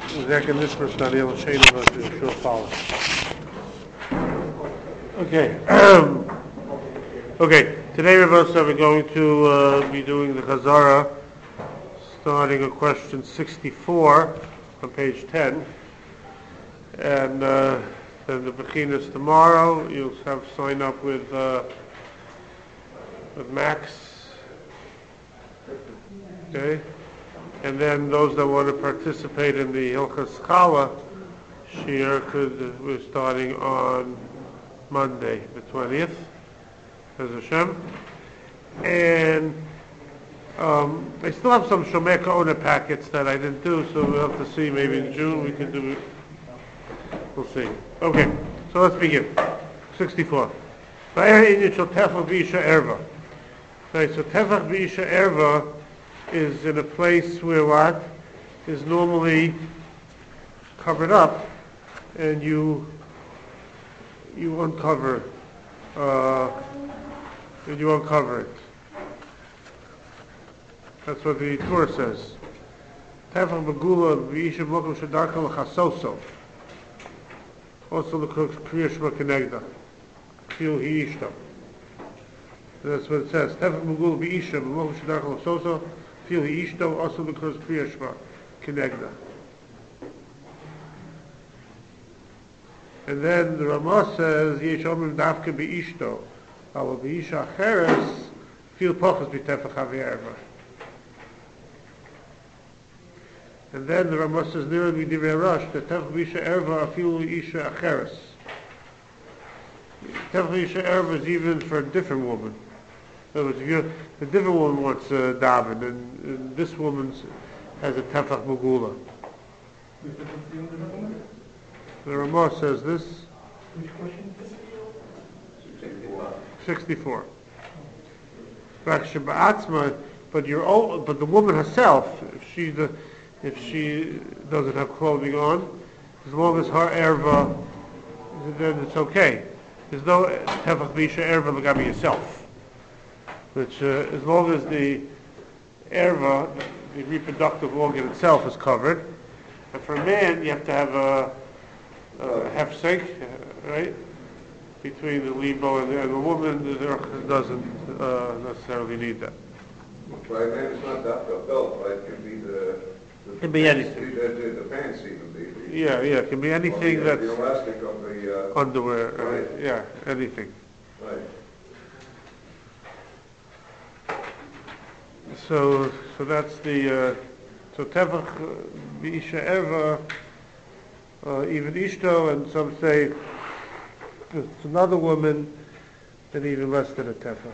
Second this first study, I'll show you about the shul follow. Okay. Okay. Today, Rebbe, we're going to be doing the Chazara, starting at question 64 on page 10, and then the Bechinas tomorrow. You'll have to sign up with Max. Okay. And then those that want to participate in the Hilchas Chala Shir we're starting on Monday, the 20th, as Hashem. And I still have some Shomer Ka'ona packets that I didn't do, so we'll have to see. Maybe in June we can do it. We'll see. Okay, so let's begin. 64. Right, so Tefach V'isha Erva. Right, so Tefach V'isha Erva is in a place where what is normally covered up, and you uncover it. That's what the Torah says. Tefach Megula V'isha Mokum Shadarka L'Chasoso. Also the Kriya Shema Kenegda. Fil Hiishto. That's what it says. Tefach Megula V'isha Mokum Shadarka L'Chasoso. Fil Hiishto. Also the Kriya Shema Kenegda. And then the Ramah says, Yesh Omrim Dafke B'ishto, Ava B'isha Acheres, Fil Pochas B'tefach HaV'erva. And then the Ramah says, Nira B'divrei Rosh, the Tefach B'isha Erva, Fil Isha Acheres. Tefach B'isha Erva is even for a different woman. In other words, if the different woman wants daven, and this woman has a Tefach Megula. The Ramah says this. Which question? 64. But the woman herself, if she doesn't have clothing on, as long as her erva, then it's okay. There's no tefach b'isha erva l'gabi yourself. Which, as long as the erva, the reproductive organ itself, is covered, and for a man, you have to have a hefsek, right, between the libo and the woman. Doesn't necessarily need that. By man, it's not that the belt, right? It can be anything. The pants even. Yeah, it can be anything that's the elastic of the underwear. Right. Yeah, anything. Right. So that's the so tefach b'isha erva. Even Ishto, and some say it's another woman, and even less than a tefach.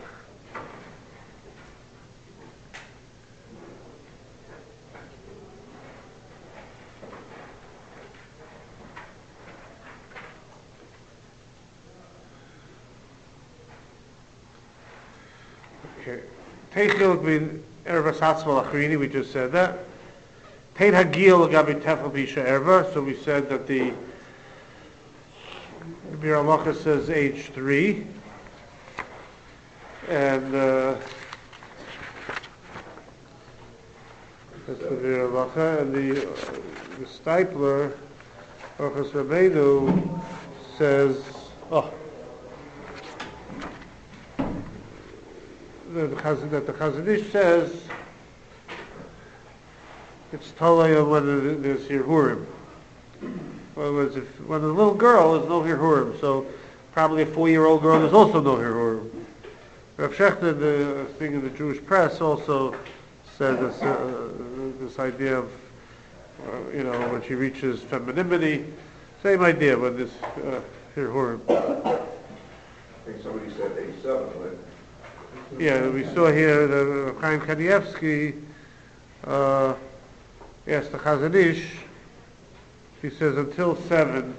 Okay. Teichil bin erva satzmal achrini, we just said that. Tein Hagil Gabi Tefach B'isha Erva. So we said that the Bir Halacha says age 3, and that's the Bir Halacha, and the Stipler Orchos Rabbeinu says that the Chazon Ish says it's totally on whether there's Hirhurim. In other words, when a little girl, there's no Hirhurim, so probably a 4-year-old girl, there's also no Hirhurim. Rav Shechter, the thing in the Jewish press, also said this idea of, when she reaches femininity, same idea, but this Hirhurim. I think somebody said age 7, right? Yeah, we saw here that Chaim Kanievsky asked the Chazon Ish. He says until 7,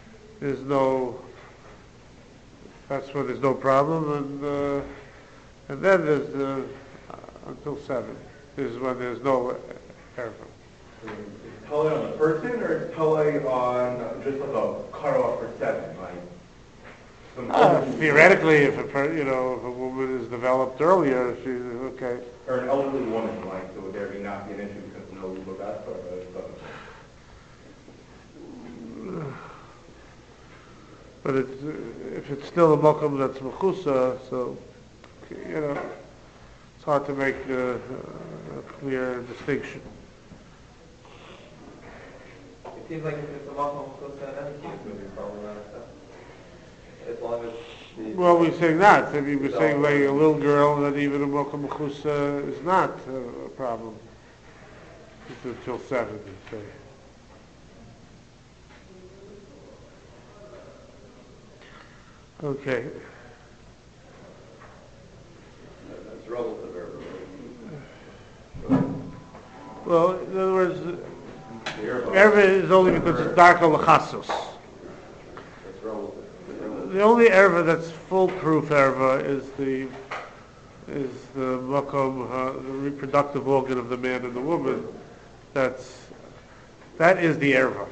that's when there's no problem, and then there's until 7 is when there's no erva. Totally on the person, or it's totally on just like a cutoff for 7, like? Theoretically, if a woman is developed earlier, she's okay. Or an elderly woman, like, so would there be not be an issue because no legal But it's, if it's still a mokum that's mechusa, so, it's hard to make a clear distinction. It seems like if it's a Makom Chusa, everything is going to be problematic. As long as Well, we're saying not. I mean, we're saying like a little girl that even a mokum mechusa is not a problem. It's until 7, you say. Okay. That's relative, Well, in other words, the erva is only because it's darker lachassos. That's relative. The only erva that's foolproof erva is the makom, the reproductive organ of the man and the woman. That is the erva.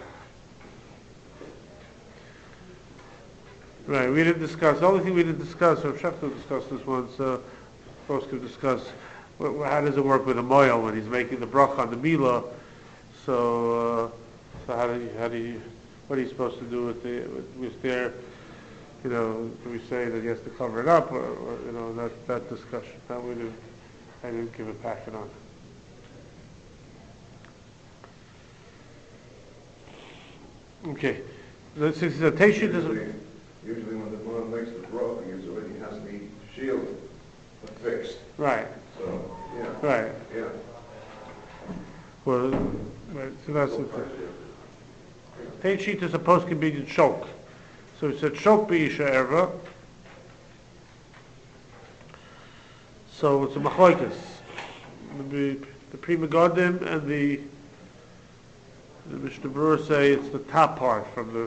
Right. We didn't discuss. The only thing we didn't discuss, or Shefter discussed this once. Folks could discuss. How does it work with a moil when he's making the bracha on the milah? So how do you, what are you supposed to do with their, do we say that he has to cover it up, or that discussion? I didn't give a packet on. Okay. Since the Teshit is Usually when the man makes the bracha, usually he has to be shielded, fixed. right. So, yeah. Right. Yeah. Well, right, so that's it. Tain sheet is supposed to be shok. So we said shok b'isha erva. So it's a machlokes. The Pri Megadim and the Mishnah Berurah say it's the top part from the,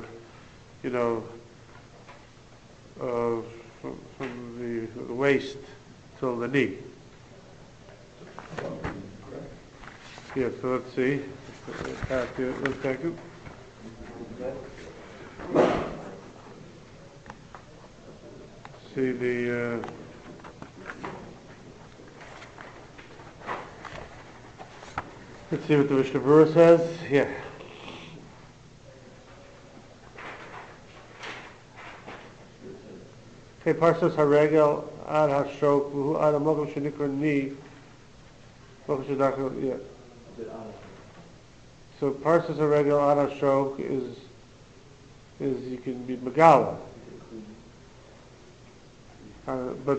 from the waist till the knee. Yeah, so let's see. One second. See the let's see what the Mishnah Berurah says. Yeah. Okay, Parshas Haregel ad hashok v'hu ad hamokum shenikra ni. Yeah. So Parshas Haregel ad hashok is you can be Megala. But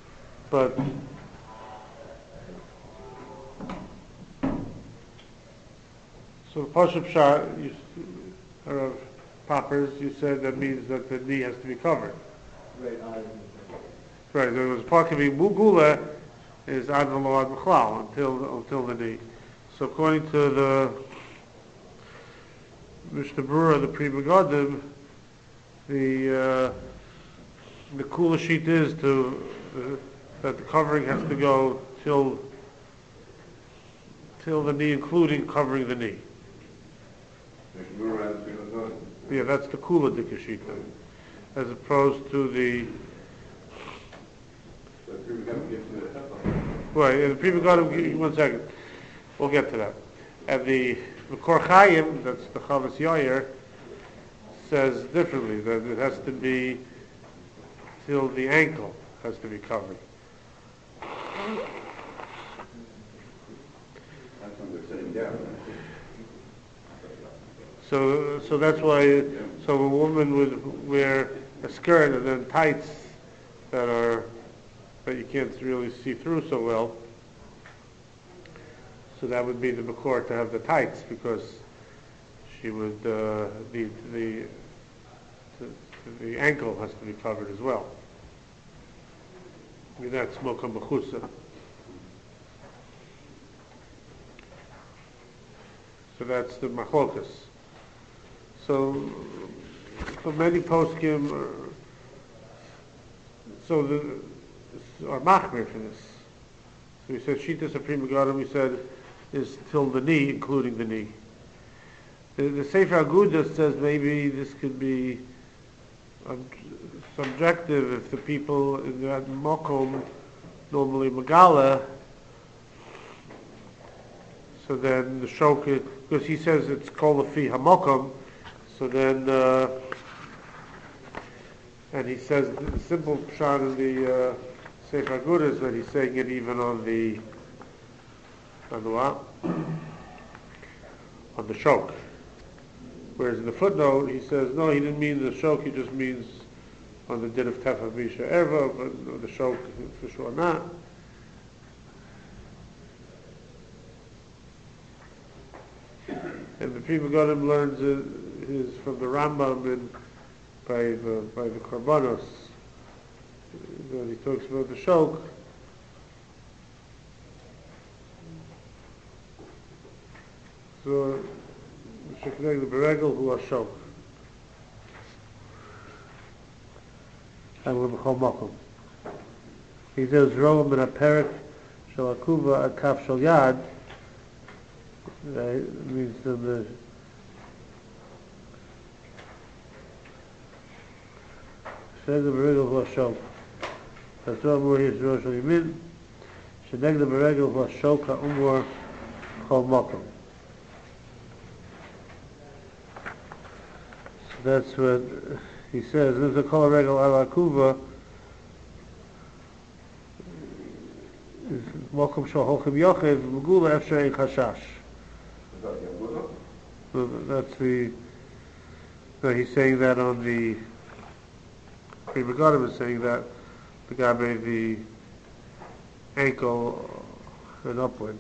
so Pashup Shah, or poppers, you said that means that the knee has to be covered. Right. There was part of Mugula is ad v'lo ad b'chlal until the knee. So according to the Mishnah Berurah, the Pri Megadim, the kula sheet is that the covering has to go till the knee, including covering the knee. Yeah, that's the kula dikashita, as opposed to the. Right, and the Pri Megadim, 1 second, we'll get to that. And the Makor Chaim, that's the Chavas Yair, says differently, that it has to be till the ankle has to be covered. That's when they're sitting down. So that's why, a woman would wear a skirt and then tights that you can't really see through so well. So that would be the makor to have the tights, because she would the ankle has to be covered as well. I mean, that's mokum mechusa. So that's the machlokas. So for many poskim, are machmir for this. So we said Shitas of Pri Megadim, we said, is till the knee, including the knee. The Sefer Agudah says maybe this could be subjective if the people in that mokom, normally Megala, so then the shok, because he says it's called a fi hamokom, so then And he says the simple pshat in the Sefer Aguda is that he's saying it even on the what? On the shok. Whereas in the footnote he says no, he didn't mean the shok. He just means on the din of tefach visha erva, but the shok for sure not. And the Pri Megadim learns is from the Rambam and by the Karbanos. When he talks about the shok, so shekneg the beregel who are shok. And we're b'chol makom. He says Rome in a perik shel akuva a kaf shel yad. That means the shekneg the beregel who are shok. That's what we're here to shel yimin. Shekneg the beregel who are shok ha'umor b'chol makom. That's what he says. There's a kol regel ala kuva. Mokum shal holchem yochev megula efsher ein chashash. That's the. No, he's saying that on the. Pri Megadim is saying that the guy made the ankle and upward.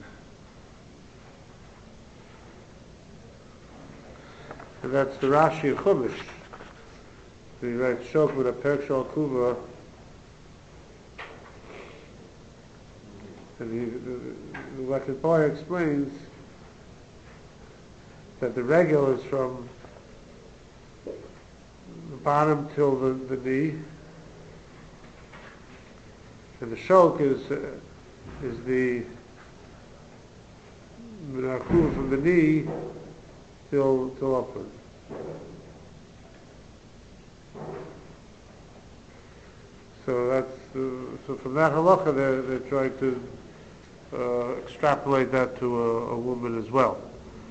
And that's the Rashi in Chumash. He writes shok with a perik shel kuva. And the Lekhat Poyer explains that the regel is from the bottom till the knee, and the shok is the kuva from the knee till upward. So that's so from that halacha they're trying to extrapolate that to a woman as well.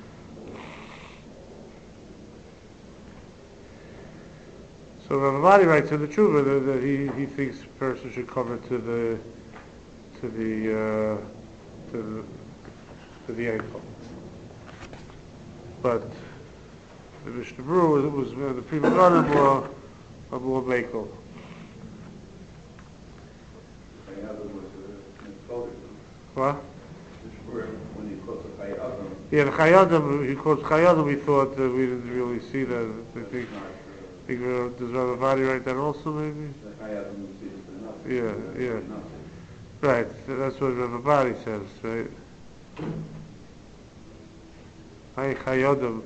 So Rav Avadi writes in the Tshuva that he thinks a person should cover to the ankle. But the Mishnah Berurah was the Pri Megadim were more makel. What? When he quotes a Chayadim. Yeah, the Chayadim, he quotes Chayadim, we thought that we didn't really see that. I think does Rav Avadi write that also, maybe? The Chayadim we see is enough. Yeah. Right, that's what Rav Avadi says, right? Hay Chayadim.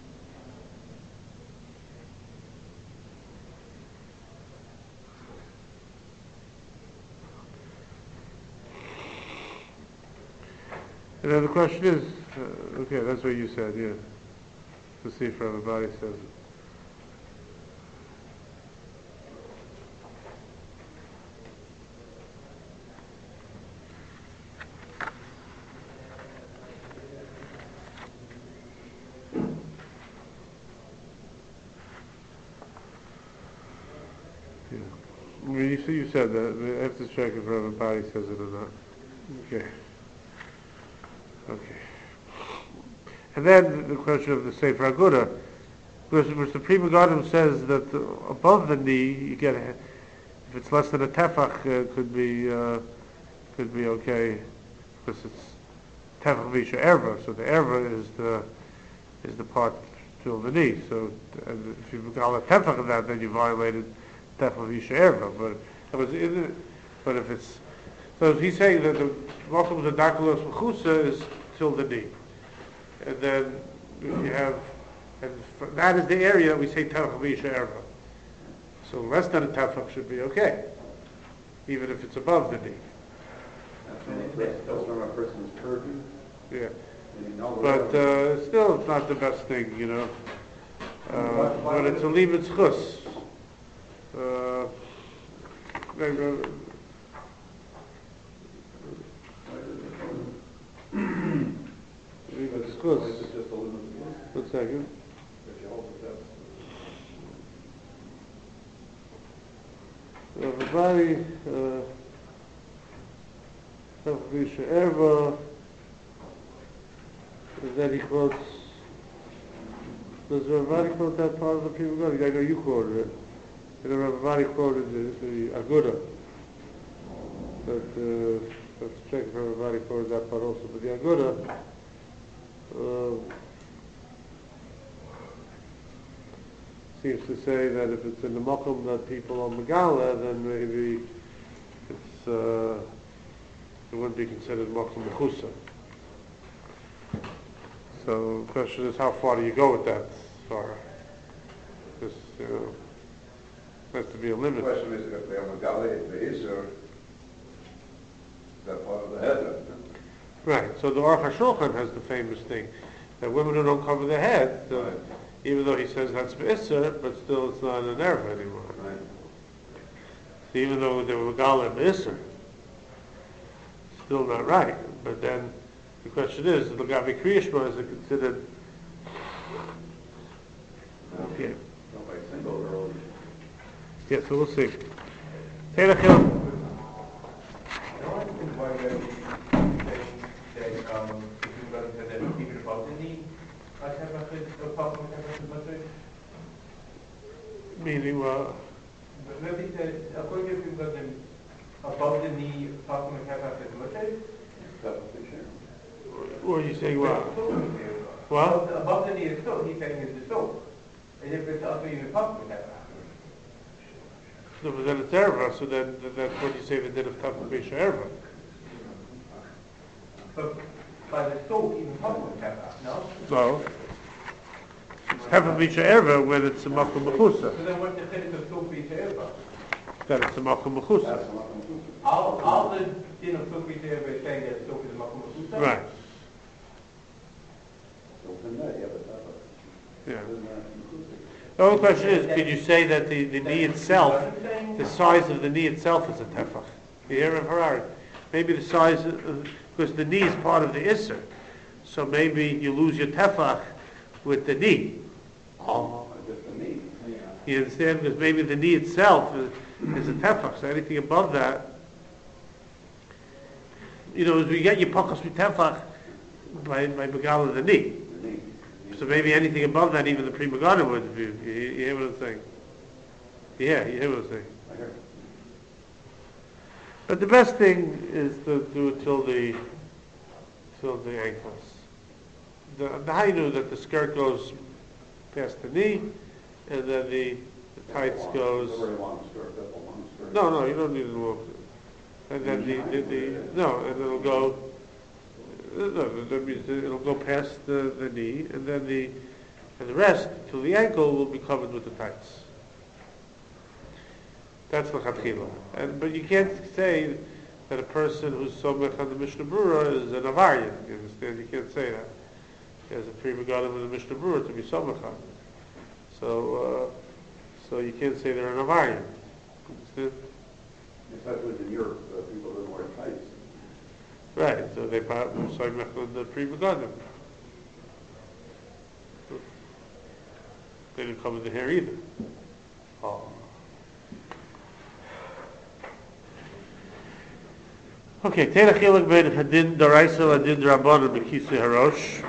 And then the question is, okay, that's what you said, yeah. To see if Rav Avadi says it. Yeah. I mean, you said that. I have to check if Rav Avadi says it or not. Okay. And then the question of the Sefer Aguda, which the Pri Megadim says that above the knee you get if it's less than a tefach could be okay because it's tefach visha erva, so the erva is the part till the knee. So if you call a tefach of that, then you violated tefach visha erva. But if it's so he's saying that the mokum the dakulos mechusa is till the knee. And then you have, and that is the area that we say tefach visha erva. So less than a tefach should be okay, even if it's above the knee. That's from a person's purview. Yeah, but still, it's not the best thing, you know. But it's a libetz chus. Libetz chus. One second. everybody, Misha Erva, and then he quotes, does everybody quote that part of the Pri Megadim? I know you quoted it. And everybody quoted the Aguda. But let's check if everybody quoted that part also. But the Aguda, seems to say that if it's in the Makom that people are Megala, then maybe it wouldn't be considered Makom Mechusa. So the question is, how far do you go with that? Because, has to be a limit. The question is, if they are Megali, the Isser, that part of the head. Right, so the Aruch HaShulchan has the famous thing, that women who don't cover their head, even though he says that's Be'isser, but still it's not an Erev anymore. Right. So even though they were Megali Be'isser, still not right. But then the question is, the Gabi Kriyashma is it considered? Yeah. Yeah, so we'll see. Taylor Hill. The only thing why we're saying that if you go to that even above the knee, I have a fit to pop on the Meaning, maybe according to if you got them above the knee, pop on the mutter. or you say what? What? Above the knee is still, he's saying is the soap. And if it's also even pop on No, but then it's Erva, so then that's what you say the din of Tafel Beisha Erva. But by the soap, even pop on no? No. It's Tafel Beisha Erva when it's a Makom Mechusa. So then what's the chiddush of soap being ever? That it's a Makom Mechusa. All the din of soap being ever is saying that soap is a makom mechusa? Right. Yeah. The only question is, could you say that the knee itself, the size of the knee itself is a tefach? The hair of Harari. Maybe the size, because the knee is part of the Isser. So maybe you lose your tefach with the knee. Oh, just the knee. You understand? Because maybe the knee itself is a tefach. So anything above that, as we get your pakas with tefach by Megala the knee. So maybe anything above that, even the Pri Megadim would be. You hear what I'm saying? Yeah, you hear what I'm saying? But the best thing is to do it till the ankles. The hainu that the skirt goes past the knee, and then the tights goes. It's a very long skirt. That's a long skirt. No, you don't need a long. And then and it'll go. No, that means it'll go past the knee, and then the rest till the ankle will be covered with the tights. That's the chatchila. But you can't say that a person who's somech on the Mishnah Berurah is an avarian. You understand? You can't say that. There's a Pri Megadim in the Mishnah Berurah to be somech on. So you can't say they're an avarian. Understand? Especially in Europe, people don't wear tights. Right, so they probably somech on the Pri Megadim. They didn't cover the hair either. Oh. Okay, Teira Chilek Ben Hadin Daraisa Hadin Rabbanan Bekisi Harosh.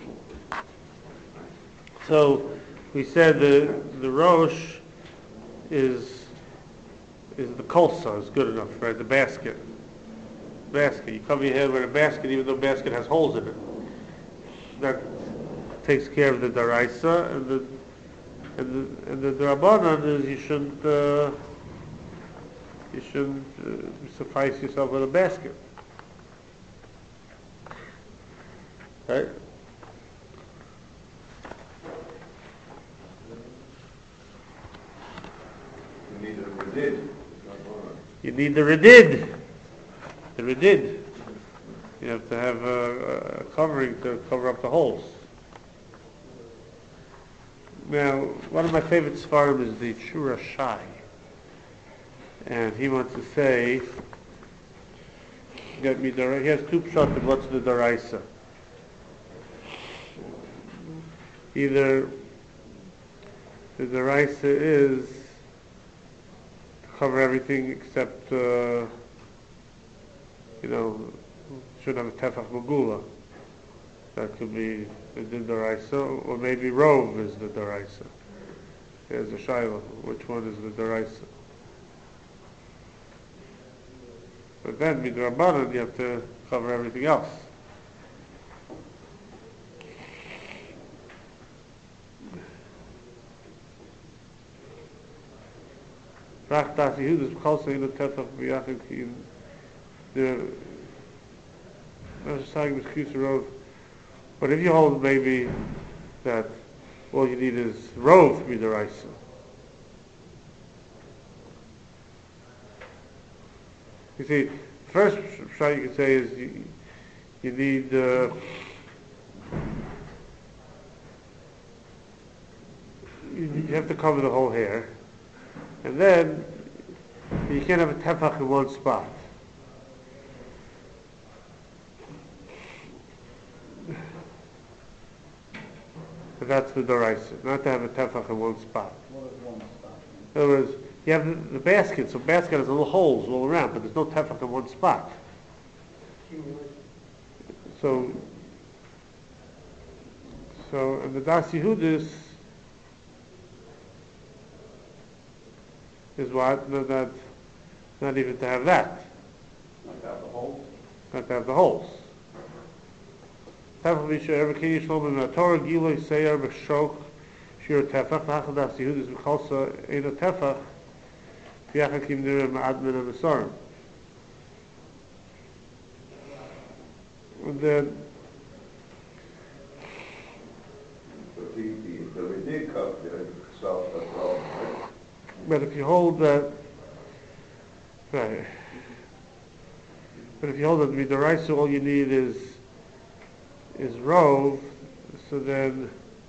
So we said the Rosh is the kolsa is good enough, right? The basket. You cover your head with a basket, even though the basket has holes in it. That takes care of the Daraisa, and the Rabbanan is you shouldn't suffice yourself with a basket. Right? You need a redid. You need the redid. The redid. You have to have a covering to cover up the holes. Now, one of my favorite svarim is the Shura Shai. And he wants to say, he has two pshatim, what's the daraisa? Either the daraisa is to cover everything except, should have a tefach megula. That could be the din daraisa, or maybe rove is the daraisa. There's a shaila. Which one is the daraisa? But then midrabanan you have to cover everything else. Rach das Yehudis b'chol seinu tefach b'yachid ki the saying excuse rove. But if you hold maybe that all you need is rove midaraisa, you see, first shot you can say is you need you have to cover the whole hair, and then you can't have a tefach in one spot. But that's the doraisa, not to have a tefach in one spot. In other words, you have the basket, so basket has little holes all around, but there's no tefach in one spot. So and the Das Yehudis is what? Not even to have that. Not to have the holes? Not to have the holes. Tefach v'isha ever kei yishlom in Torah giloi seir b'shok shir tefach v'achal Das Yehudis v'chalsa eino tefach v'yachal kim nireh ma'ad min ha-mesorim. And then But the Redik cup itself as well, right? but if you hold that, right. But if you hold that midaraisa, all you need is rove. So then,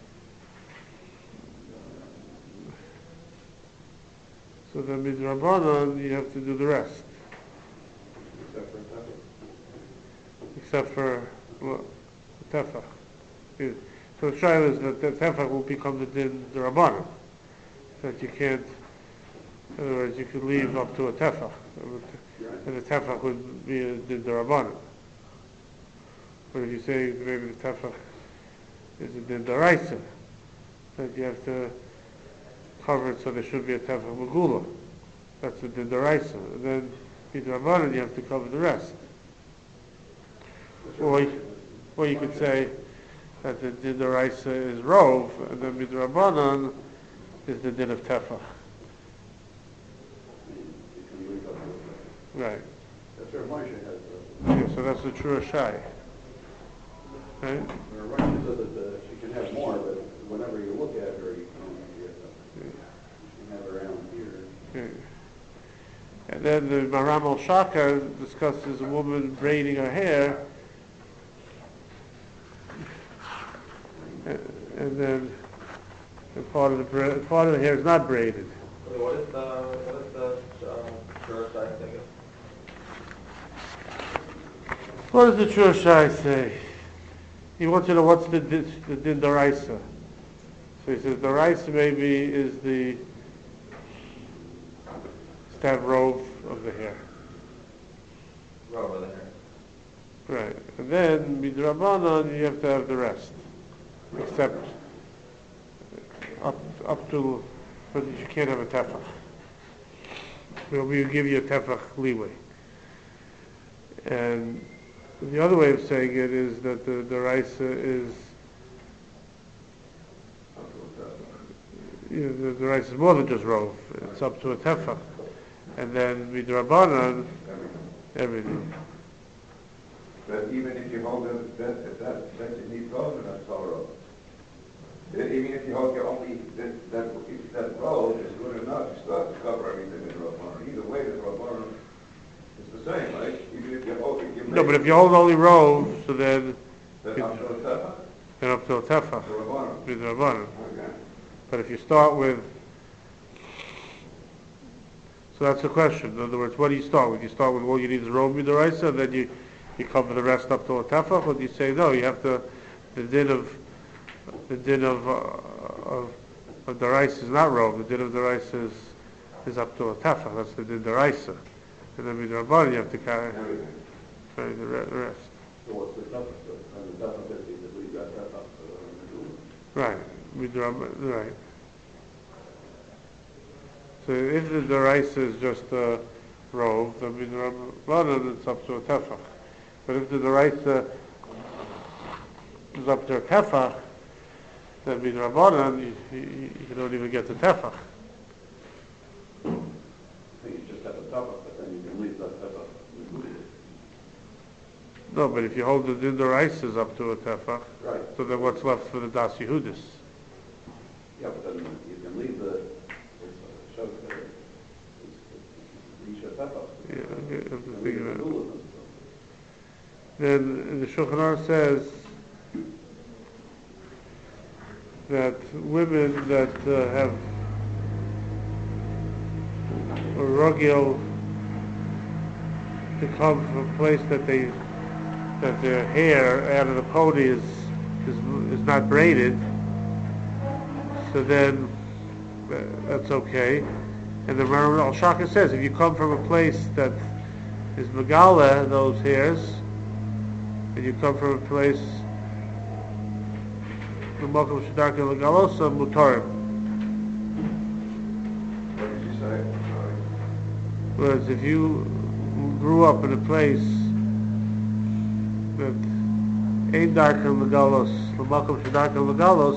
midrabanan, you have to do the rest, except for the tefach. So the trial is that the tefach will become the din derabanan. That you can't. In other words, you could leave up to a tefach, and the tefach would be a din derabanan. But if you say maybe the tefach is a din daraisa, that you have to cover it so there should be a tefach megula. That's a din daraisa. And then midrabanan you have to cover the rest. Or you could say that the din daraisa is rove, and then midrabanan is the din of tefach. Right. That's where Moshe has Yeah, so that's the true Shai. Right? where Moshe says that she can have more, but whenever you look at her, you can have her around here. Okay. And then the Maram al-Shaka discusses a woman braiding her hair, and then part of the hair is not braided. What is the Shur Shai thing? What does the True Shai say? He wants to know what's the din daraisa. So he says daraisa maybe is the stab rove of the hair. Robe of the hair. Right. And then midrabanan you have to have the rest. Except up to, but you can't have a tefach. We'll give you a tefach leeway. And the other way of saying it is that the daraisa is, the daraisa is more than just rove. It's up to a tefach. And then midrabanan, everything. But even if you hold it, that you need rove, and that's all rove. Even if you hold your only, that rove is good enough, you still have to cover everything in Rabbanon. Either way, the Rabbanon is the same, right? Even if you hold it, No, but if you hold only rove, so then up to a tefach, then up to a tefach, the Rabbanon. midrabanan. Okay. But if you start with, so that's the question. In other words, what do you start with? You start with all you need is rove midaraisa, and then you cover the rest up to a tefach, or do you say no? You have to the din of the daraisa is not rove. The din of daraisa is is up to a tefach. That's the deraisa. And then midrabanan you have to carry Everything. the rest. So what's the tefach? And the tefach is that we got tefach Right, right. So if the deraisa is just a rove, then midrabanan it's up to a tefach. But if the deraisa is up to a tefach, then midrabanan you don't even get the tefach. You just have a tefach, but then you can leave that tefach. No, but if you hold the deraisa is up to a tefach, Right. so then what's left for the das Yehudis? Yeah, but then you can leave the, Yeah, okay, you have to think of it. Then the Shulchan Aruch says that women that have a rogil to come from a place that their hair out of the pony is not braided, so then that's okay. And the Maram al-Shaka says, if you come from a place that is megala, those hairs, and you come from a place l'makom shedarka l'galosa mutarim. What did you say? Sorry. Whereas if you grew up in a place that ain't darka l'galos, l'makom shedarka l'galos,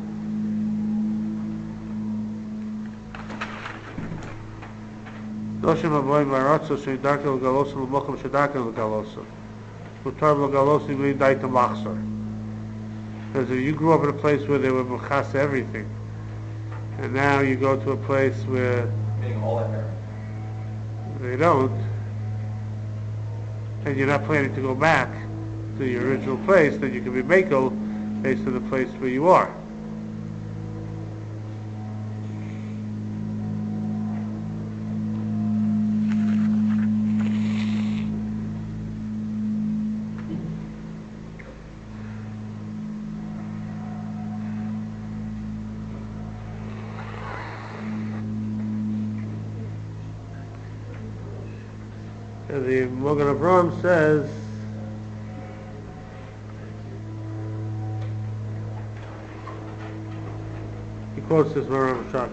Doshim avoyim v'aratzo shedarka l'galosa l'makom shedarka l'galosa. Mutar l'galosa you mean daita machzor. Because if you grew up in a place where they were mechas everything, and now you go to a place where Meaning all that hair. they don't, and you're not planning to go back to your original place, then you can be mako based on the place where you are. And the Mogan Avraham says, he quotes this Maram Shaka.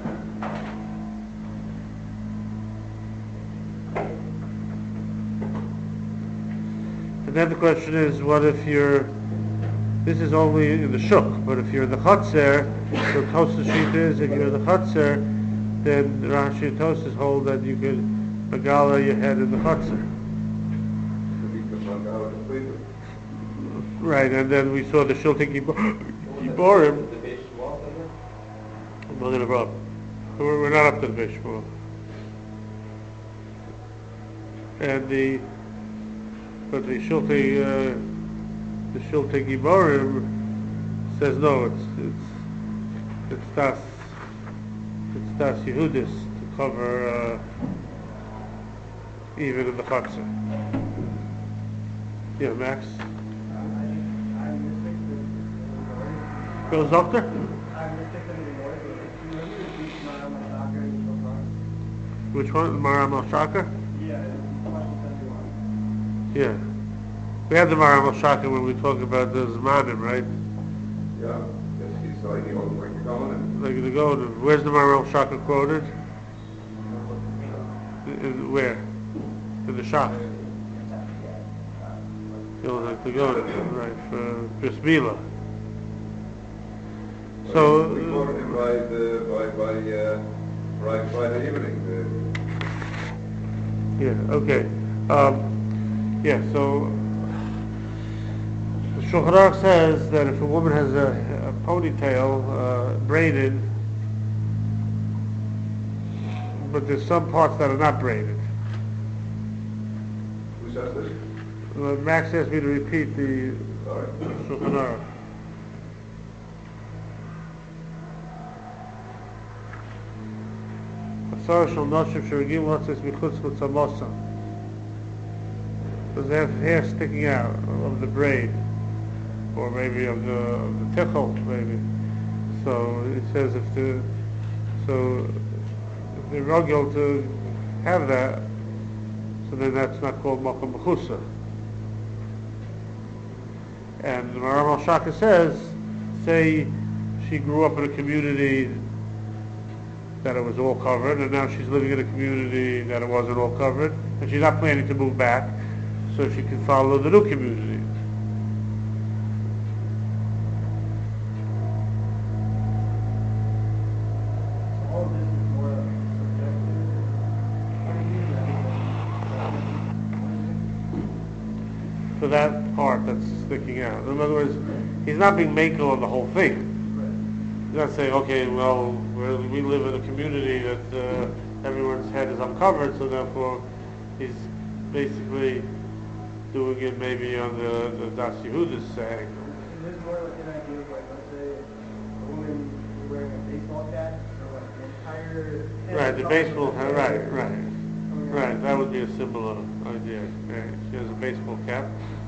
And then the question is, what if this is only in the Shuk, but if you're in the Chatzer, the Tosas sheet is, if you're in the Chatzer, then Rashi and Tosas hold that you could Megala your head in the Chatzer. Right, and then we saw the Shiltik Giborim. The base wall thing? We're gonna rub. We're not up to the Bishmul. And the Shiltik Giborim says no, it's Das Yehudis to cover even in the Chatzah. Yeah, Max? Goes doctor? Which one? Maram al-Shaka? Yeah. We had the Maram al-Shaka when we talk about the Zmanim, right? Yeah, he's like, you know, like you're going in. Like the Golden. Where's the Maram al-Shaka quoted? Where? In the Shach. You know, like the Golden, right, for Bris Milah. So we quoted him by Friday evening. yeah, okay. Yeah, so the Shulchan Aruch says that if a woman has a ponytail braided, but there's some parts that are not braided. Who says this? Max asked me to repeat the All right. Shulchan Aruch. Does they have hair sticking out of the braid, or maybe of the tichel, maybe? So it says so if they're rugil to have that, so then that's not called makom mechusa. And the Maram al-Shaka says, say she grew up in a community that it was all covered, and now she's living in a community that it wasn't all covered, and she's not planning to move back, so she can follow the new community. All of this is more subjective. For that part that's sticking out. In other words, he's not being makel on the whole thing. He's not saying, okay, well, we live in a community that everyone's head is uncovered, so therefore he's basically doing it maybe on the Das Yehuda's saying. Is this more like an idea of, like, let's say a woman is wearing a baseball cap, or like the entire head Right, the is baseball, covered? right, that would be a similar idea. Right. She has a baseball cap,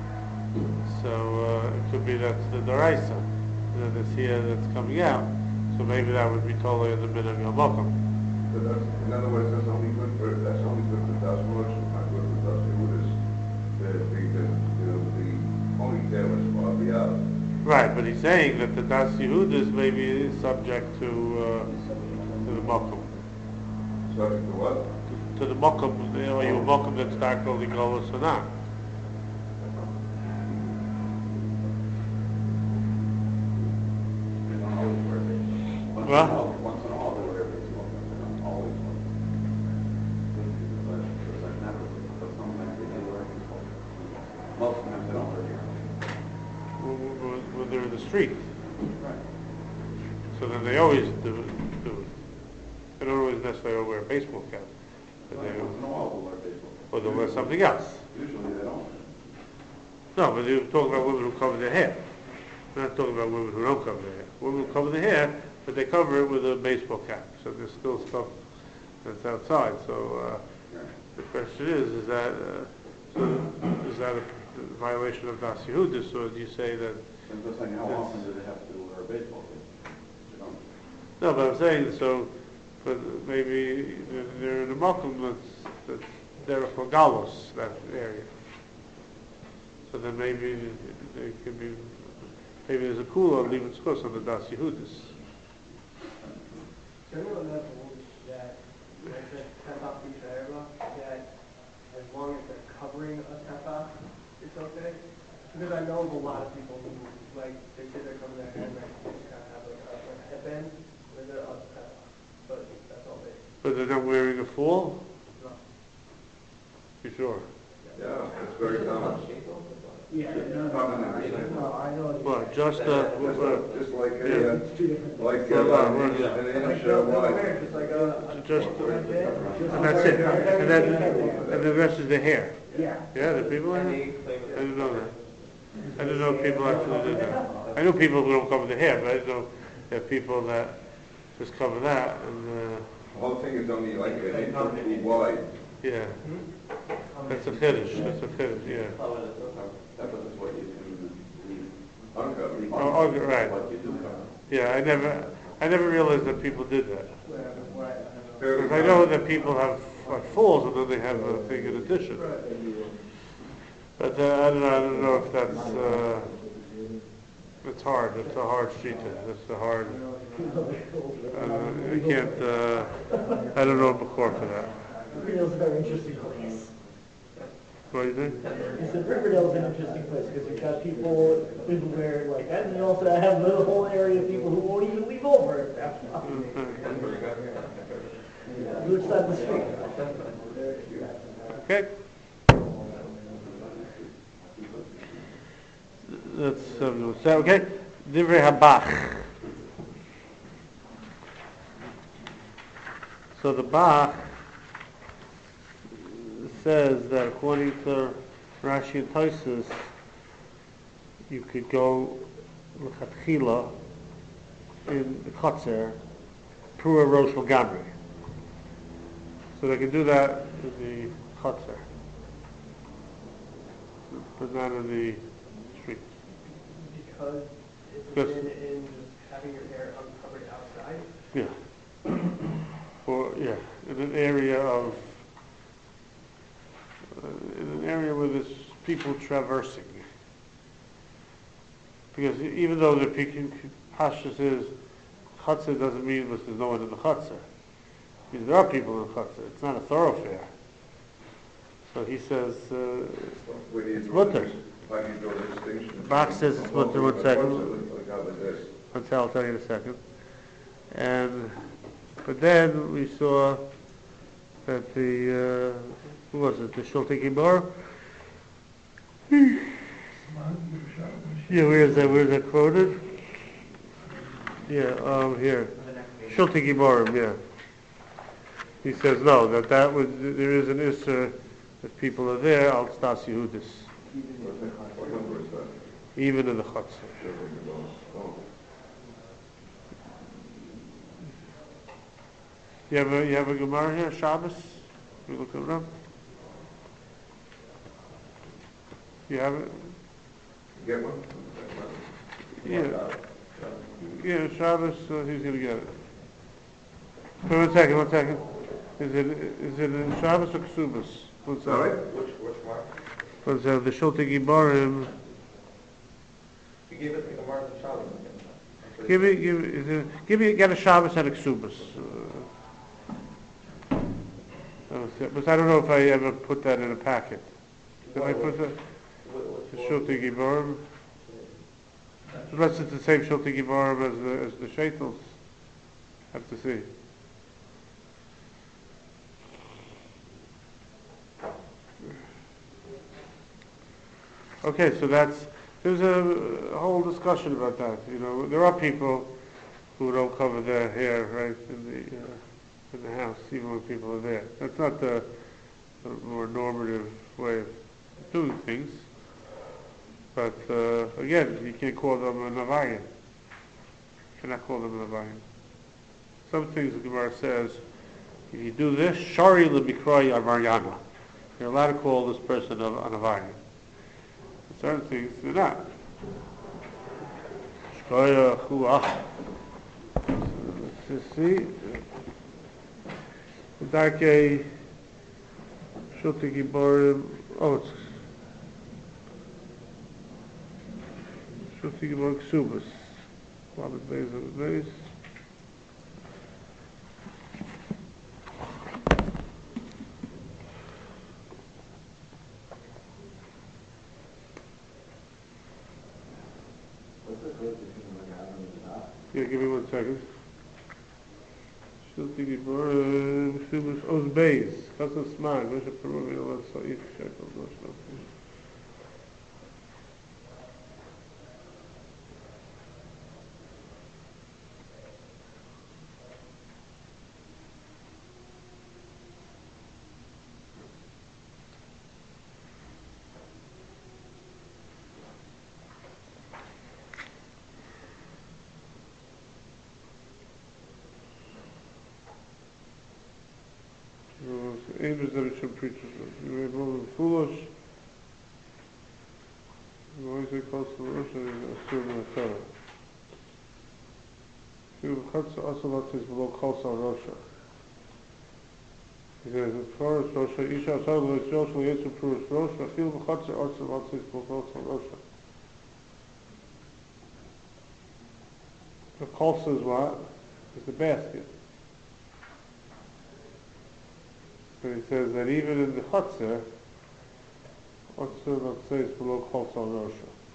so it could be that's the daraisa, that this here that's coming out. So maybe that would be totally in the middle of Yom So that's, in other words, that's only good for Das Moshe, not good for Das Yehudas. The only terrorist part be out. Right, but he's saying that the Das Yehudas maybe is subject to the Mokum. Subject to what? To the Mokum, are you a Mokum that's dark only Golos or not? Well? Once in a while, they wear a baseball cap, they don't always wear it. But sometimes they do wear a baseball cap. Most times they don't wear it. When they're in the street. Right. So then they always do it. They don't always necessarily wear a baseball cap. But they, Once in a while, they'll wear a baseball cap. or they'll wear something else. Usually they don't. No, but you're talking about women who cover their hair. We're not talking about women who don't cover their hair. Women who cover their hair, but they cover it with a baseball cap. So there's still stuff that's outside. So the question is that a violation of Das Yehudis, or do you say that? I'm just saying, how often do they have to wear a baseball cap? You don't. No, but I'm saying so. But maybe they're in a Malcolm that's there for Galos, that area. So then maybe there could be, maybe there's a cooler on Levin Skos on the Das Yehudis. So anyone that holds that, like the tefach b'shayra, that as long as they're covering a tefach, it's okay? Because I know of a lot of people who, like, they say they're covering their head, like, they just kind of have like a headband, where they're up tefach, but that's all they. But they're not wearing a full? No. You sure? Yeah, it's very common. Yeah, Common in the no, I know. Well, just Just like Yeah. a, It's two different. like Yeah. an Like, inch they'll wide. wear it just like a. just, headband, just and that's it. like And the rest is the hair. Yeah. Yeah, the people in it? I didn't know that. I didn't know people actually did that. I know people who don't cover their hair, but I didn't know there are people that just cover that and The whole thing is only like an inch or two wide. yeah. That's a fetish. That's a fetish, yeah. That was what you can leave. Uncovered. Oh, right. What you do cover. Yeah, I never realized that people did that. Fairly Because I know that people have like falls and then they have a thing in addition. But I don't know if that's it's hard. It's a hard shita. It's a hard. You can't. I don't know B'chor for that. Riverdale's a very interesting place. What do you think? I said Riverdale's an interesting place because you've got people who wear it like that, and you also have the whole area of people who won't even leave over at that point. Which side of the street? Okay. That's okay. Divrei Habach. So the Bach says that according to Rashi and Tosfos, you could go l'chatchila in the Chotzer through a Rosh Gamri. So they can do that in the Chotzer, but not in the street. Because it's Yes. in just having your hair uncovered outside. Yeah. Or Yeah, in an area of, in an area where there's people traversing. Because even though the Pashtus is Chutzah doesn't mean that there's no one in the Chutzah. Because there are people in the Chutzah. It's not a thoroughfare. So he says, it's mutter. How do you draw the distinction? Bach says it's mutter, one second. Like this. I'll tell you in a second. But then we saw that the, who was it, the Shulti Gibor? Yeah, where's that quoted? Yeah, here. Shulti Giborim, yeah. He says, no, that would, there is an Isser, if people are there, Al Stas Yehudis. What number is that? Even in the Chutzah. You have a Gemara here, Shabbos? You look it up? You have it? Get one? Yeah, Shabbos, he's going to get it. Wait, one second. Is it in Shabbos or Ksubas? What's that? All right, which one? What's that? The Shulti Giborim. You gave it to Gemara and Shabbos. Get a Shabbos and a Ksubas. But I don't know if I ever put that in a packet. Did I put that? The Shulti Giborim. Unless it's the same Shulti Giborim as the Shaitels. Have to see. Okay, so there's a whole discussion about that. You know, there are people who don't cover their hair right in the house, even when people are there. That's not the more normative way of doing things. But again, you can't call them a Navayan. You cannot call them a Navayan. Some things the Gemara says, if you do this, Shari L'Mikroy Avariyana. You're allowed to call this person a Navayan. Certain things they're not. Shkoya Chuach. Let's just see. Darkei Shulti Giborim. Oh, it's Shulti Giborim Ksubas. Lamed Beis Lamed Beis. Yeah, give me 1 second. Shulti Giborim Ksubas Oz Beis. Chasas Smag. Moshe Perov Yolad Sa'if Shekel Moshe. Aimers that it should preach it. You may be foolish. You always say close to the Rosh and assume in the Torah. You Chatzah also not says below Kol Sal Rosha. He says, as far as Rosha, Isha Asad L'Yisrael Shal Yetzu Prush Rosha, Fil B'Chatzah also not says below Kol Sal Rosha. The Kol is what? It's the basket. So he says that even in the Chutzah, also not says below Kol Sal Rosha.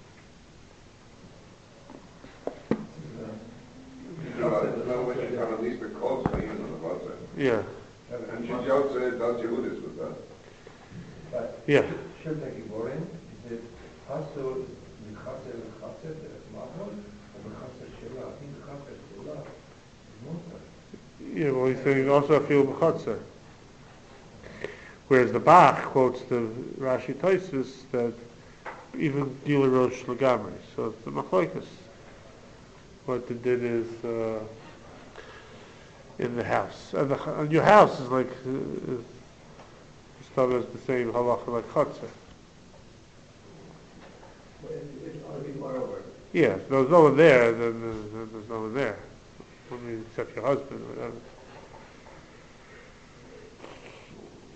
No way you can at least be close to even in the Chutzah. Yeah. And she just said, does Yehudis with that? But Yeah. Shulti Giborim, is it also the Chatzah that's Mahon, or the Chatzah Shelah? I think the Chatzah Shelah is Mutar. Yeah, well, he's saying also a field b'chatzah. Whereas the Bach quotes the Rashi Tosfos that even Gila Rosh Lagamri. So it's the Machlokes. What the din is in the house. And your house is like, it's probably the same halacha like chatzah. It's going to be more over. Yeah, if there's no one there, then there's no one there. I mean, except your husband or whatever.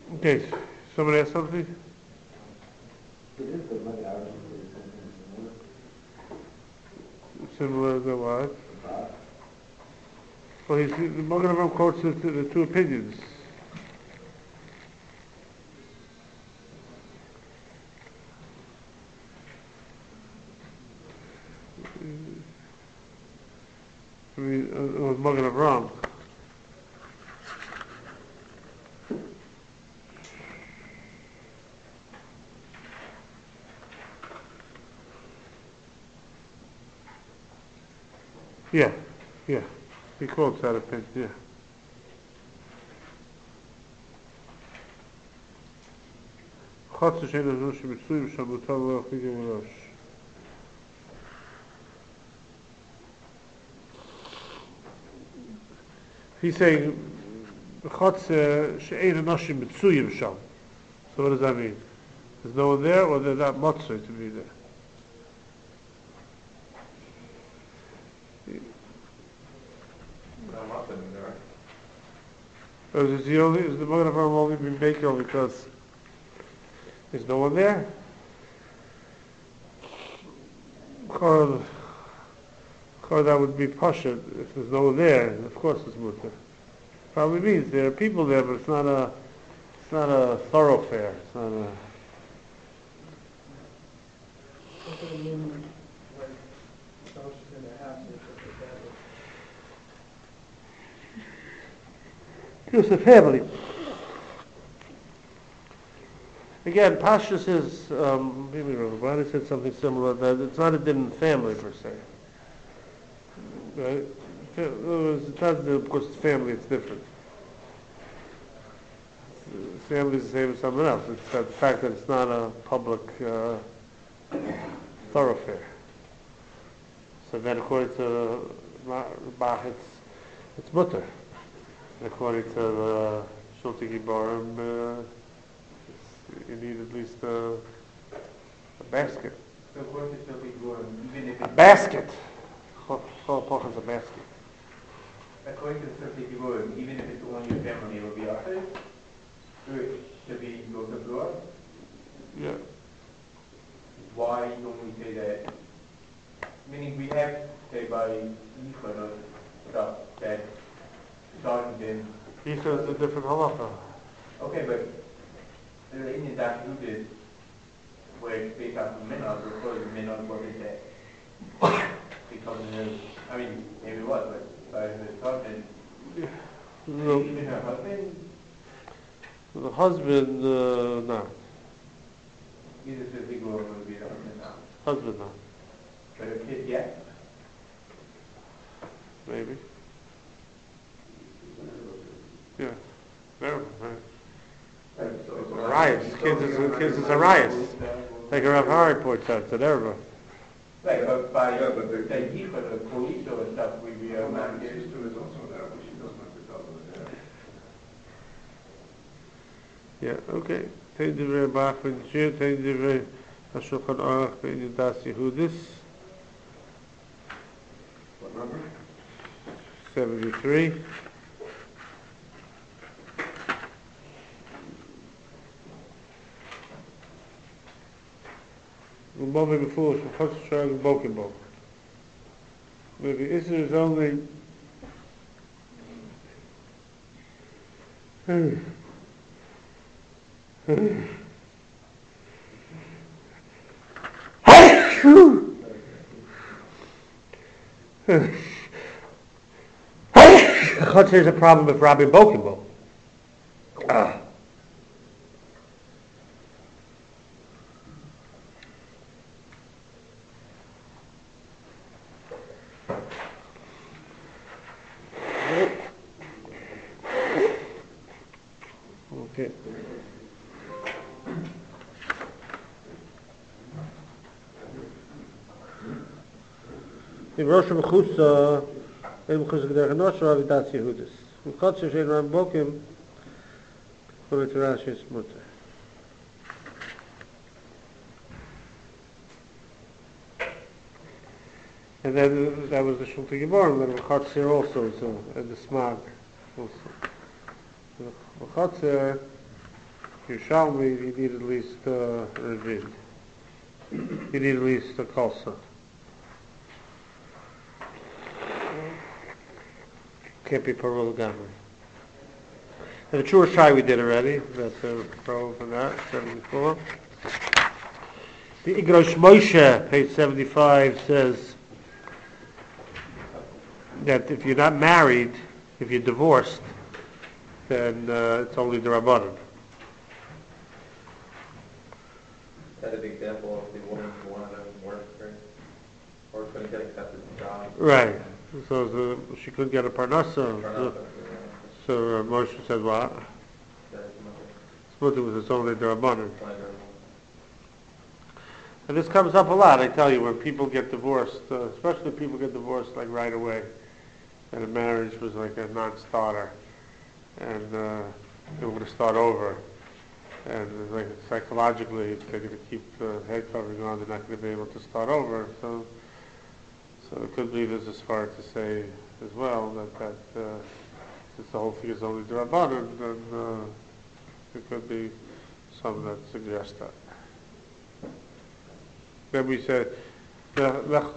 Okay, someone ask something? It is the money hours for something Similar to what? similar. Well, the Magen Avraham quotes the two opinions. I mean, it was Magen Avraham. Yeah, yeah. He quotes that opinion, yeah. חצי שאין לנו שמצויים שמותר לא להחליט מראש. He's saying, חצי שאין אנשים מצויים שם. So what does that mean? There's no one there, or they're not motzei to be there? Or is the Magen Avraham only been Bakel because there's no one there? Or that would be Pasha. If there's no one there, of course it's mutter. Probably means there are people there, but it's not a thoroughfare. It's not a. What do you mean, like, houses in the house and stuff like that? Just a family. Again, Pasha says, maybe Rabbi said something similar, that it's not a din family per se. Right? It's not because it's family, it's different. Family is the same as something else. It's the fact that it's not a public thoroughfare. So then according to Bach, it's mutter. According to the Shulti Giborim, you need at least a basket. So according to Shulti Giborim, even if A basket! Chol is a basket. according to Shulti Giborim, even if it's only your family, it will be offered. It should be go to floor. Yeah. Why don't we say that? Meaning we have, say, by Yichud or stuff that starting in. Yichud is a different halacha. Okay, but the Indian doctor who did, where it's based off of Minhag, or sort of Minhag wasn't that. Because I mean, maybe it was, but by the husband, even her husband, The husband, no. either says he grew up would be the husband now. Husband, no. But a kid, yes. Maybe. Yeah. Very, right. Arias. Kids is Arias. Like Rav Hari points out, to Erva. Right, but by Yeah, but the- the Yichud or police or stuff, we are not My sister is also there, but she doesn't have to tell them that. Yeah, okay. Tein divrei Bach ben Shir, tein divrei HaShulchan Aruch ben Das Yehudis, What number? 73. Maybe before it's from Chutz and Bokenbo. Maybe Isser is only Chutz is a problem with Rabbi Bokenbo. Okay. In Rosh Hashanah, in Chuzak Derechanosh, Rav Das Yehudis. In Chutz Shein Ram Bokim, according to Rashi's Mutter. And then that was the Shulti Giborim, then the Chutz here also, so, and the Smag also. The Chutz Yerushalmi, you need at least Revin. You need at least a Kolsa. Can't be Parul Gamri. And the Chur Shai we did already. That's a pro for that, 74. The Igrosh Moshe, page 75, says that if you're not married, if you're divorced, then it's only the Rabbanon. Is that an example of the woman who wanted to work, right? Or couldn't get accepted to the job? Right. So she couldn't get a parnasa. So Moshe said, what? It was only the Rabbanon. And this comes up a lot, I tell you, when people get divorced, especially if people get divorced like right away, and a marriage was like a non-starter, and they want to start over, and like psychologically, if they're going to keep the head covering on, they're not going to be able to start over. So it could be this as far to say as well that since the whole thing is only the Rabbanon, then there could be some that suggest that. Then we said, we did that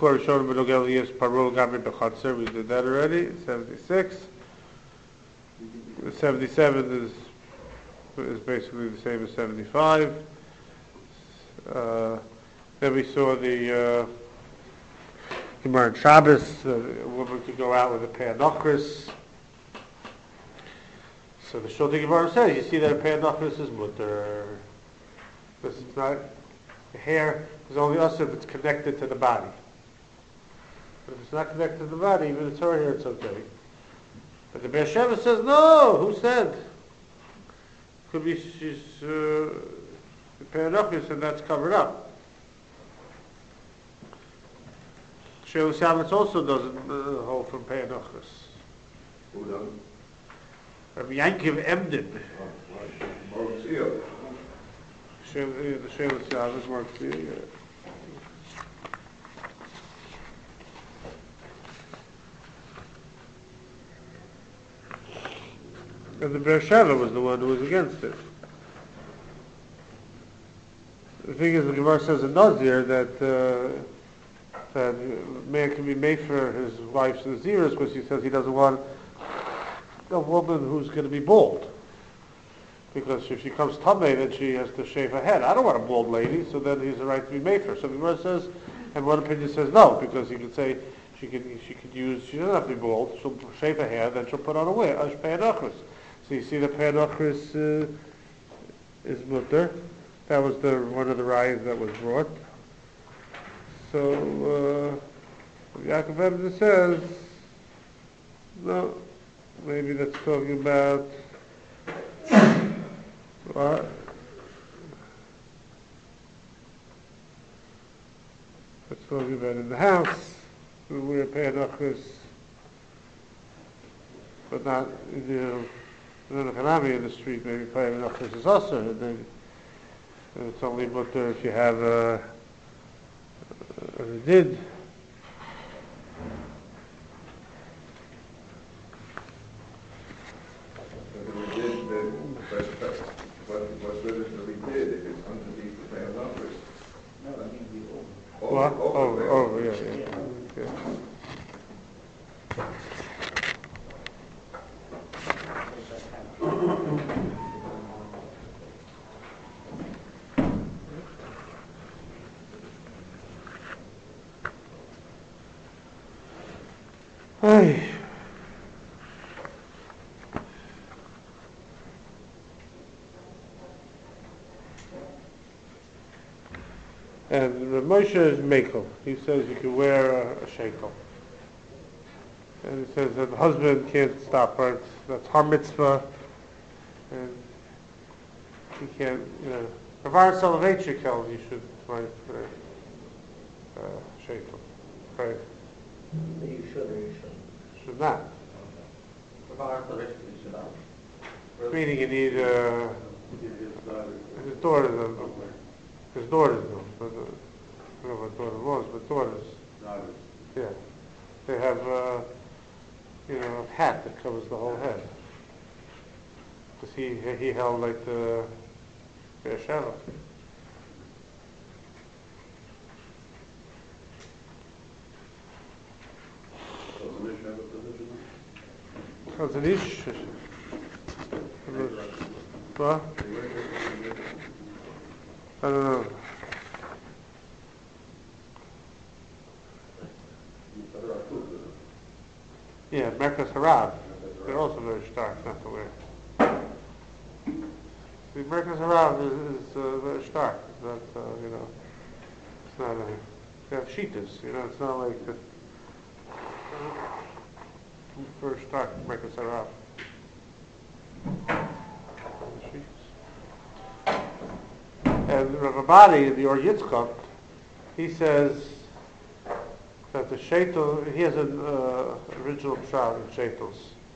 already, 76. The 77 is basically the same as 75. Then we saw the Gemara in Shabbos, a woman could go out with a pair of nochris. So the Shulchan Gemara says, you see that a pair of nochris is mutter. This is not, the hair is only us if it's connected to the body. But if it's not connected to the body, even if it's her hair, it's okay. But the Be'er Sheva says, no, who said? Could be she's a pair of nochris and that's covered up. Sheila Shabbos also doesn't hold from Pei Nochris. Who doesn't? Rabbi Yankiv Emden. Baruch Tzio. The Sheila Shabbos works for you. And the Be'er Sheva was the one who was against it. The thing is, the Gemara says in Nazir that a man can be made for his wife's naziris because he says he doesn't want a woman who's going to be bald. Because if she comes tamei, then she has to shave her head. I don't want a bald lady, so then he's the right to be made for. So the Gemara says, and one opinion says no, because he could say she could use, she doesn't have to be bald, she'll shave her hair, then she'll put on a wig, a pei nochris. So you see the pei nochris is mutter. That was one of the rayas that was brought. So, Yaakov Emden says, no, maybe that's talking about, what? That's talking about in the house, we wear pei nochris, but not in the Hanami in the street, maybe pei nochris is also, and then it's only mutter if you have a did. What good is the did if it's underneath the pay of numbers? No, that means we over. What? Over, yeah. Ay. And Rav Moshe is mekel. He says you can wear a shekel. And he says that the husband can't stop her. That's har mitzvah. And he can't, Ravar Salavate shekel, you should wear shekel. Right? You should or you shouldn't. Should not. Meaning you need, his daughters don't. His daughters don't. I don't know what daughter was, but daughters. Yeah. They have, a hat that covers the whole head. Because he held like the Beersheba. Chazon Ish. What? I don't know. Yeah, Merkaz Harav. They're also very stark, not the way. The Merkaz Harav is very stark. It's not, it's not they have shitas, it's not like the very stark Merkaz Harav. And Rav Abadi, the Or Yitzchak, he says that the sheitel, he has an original pshat in sheitels.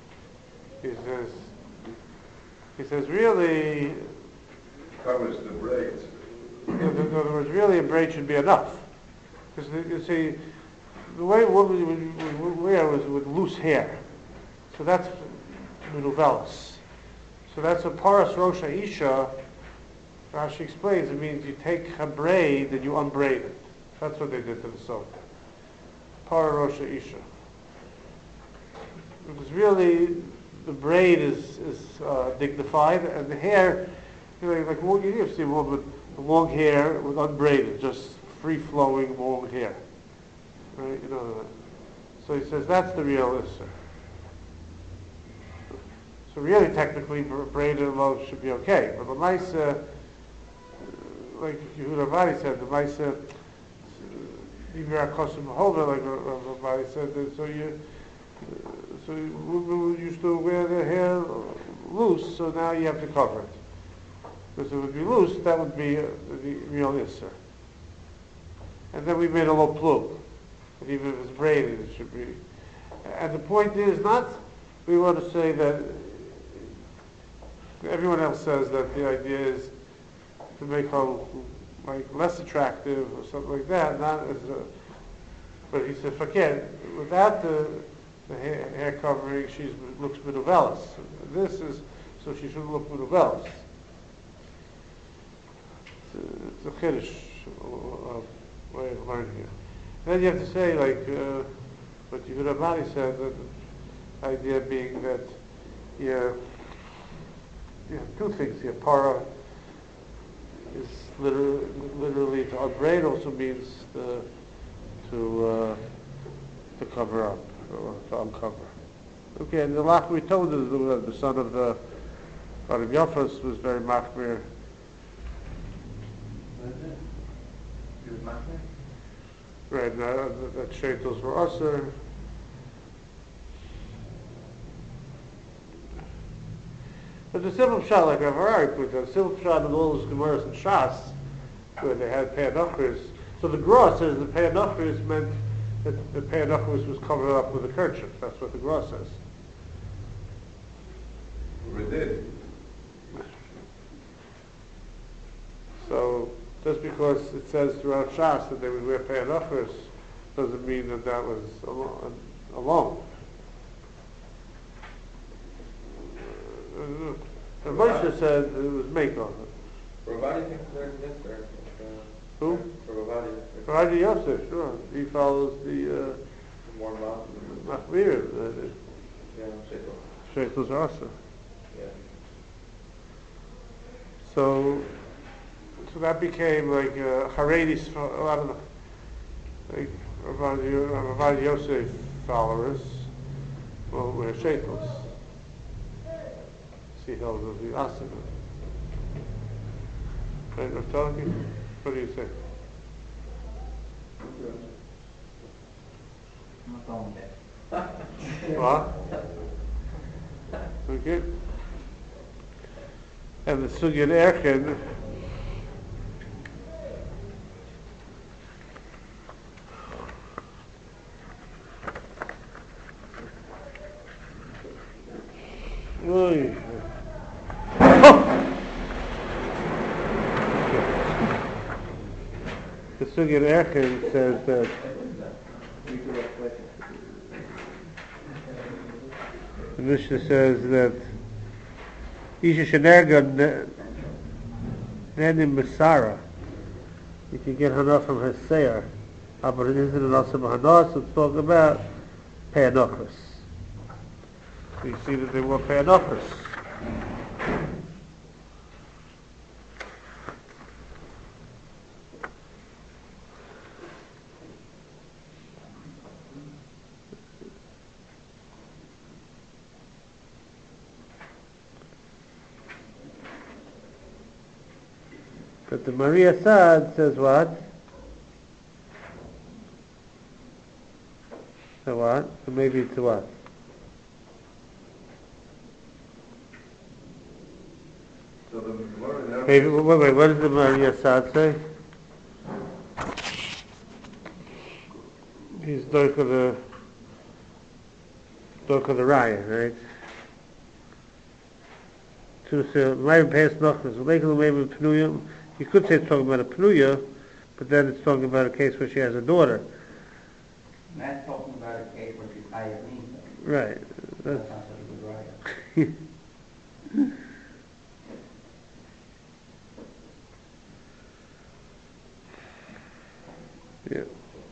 He says really, Covers the braids. in other words, really a braid should be enough. Because you see, the way women would wear was with loose hair. So that's menuvelis. So that's a paras rosh ha'isha. Rashi explains, it means you take a braid and you unbraid it. That's what they did to the soap. Para rosh ha'isha. Because really, the braid is dignified, and the hair, like you see a woman with long hair with unbraided, just free-flowing long hair. Right? So he says that's the real issue. So really, technically, braided alone should be okay. But the mice, like Yehuda Avadi said, the mice, even Kosim Mahova, like Avadi said, so women used to wear their hair loose, so now you have to cover it. Because if it would be loose, that would be the real Isser. And then we made a low plug. And even if it's braided, it should be. And the point is not, we want to say that everyone else says that the idea is to make her like less attractive or something like that. Not as but he said, forget, without the hair covering, she looks menuvelis. This is so she shouldn't look menuvelis. It's a chiddush way of learning it. Then you have to say, like what Yehuda Avadi said, that the idea being that you have two things here. Para is literally to unbraid, also means to cover up or to uncover. Okay, and the lach we told us that the son of the Adam Yafas was very machmir. He was machmir? Right, that sheitels were usher. But the simple pshat, like Rav Harari put out, the simple pshat in all those Gemaras and Shas, where they had Pe'anachris. So the Gra says the Pe'anachris meant that the Pe'anachris was covered up with a kerchief. That's what the Gra says. We did. So just because it says throughout Shas that they would wear Pe'anachris doesn't mean that that was alone. And Moshe said it was Makon. Ravadi thinks there's this or Who? for Ravadi. Rav Yosef, sure. He follows the More about Machmir, yeah, Shekel. Sheitels also. Yeah. So that became like Haredis for a lot of the like Rav Yosef followers. Well, wear Sheitels. See how of the Asana. Right, I'm talking? What do you say? I'm not going with that. What? Okay. And the Sugyan Erkin, Oy. The Sugyan Erkin says that the Mishnah says that Isha Shenerga Then in Masara, you can get hana from her seir. But it isn't an asa b'hana, so it's talking about pe'anochos. So you see that they were pe'anochos. But the Maria Sad says what? So what? So maybe it's what? So the Gemara there. Maybe, wait, what does the Maria Sad say? He's dark of the Raya, right? To say, maybe pass Nachmas, maybe Pnuyim. You could say it's talking about a Pnuya, but then it's talking about a case where she has a daughter. That's talking about a case where she's higher means. Right. That's not such a good writer. Yeah.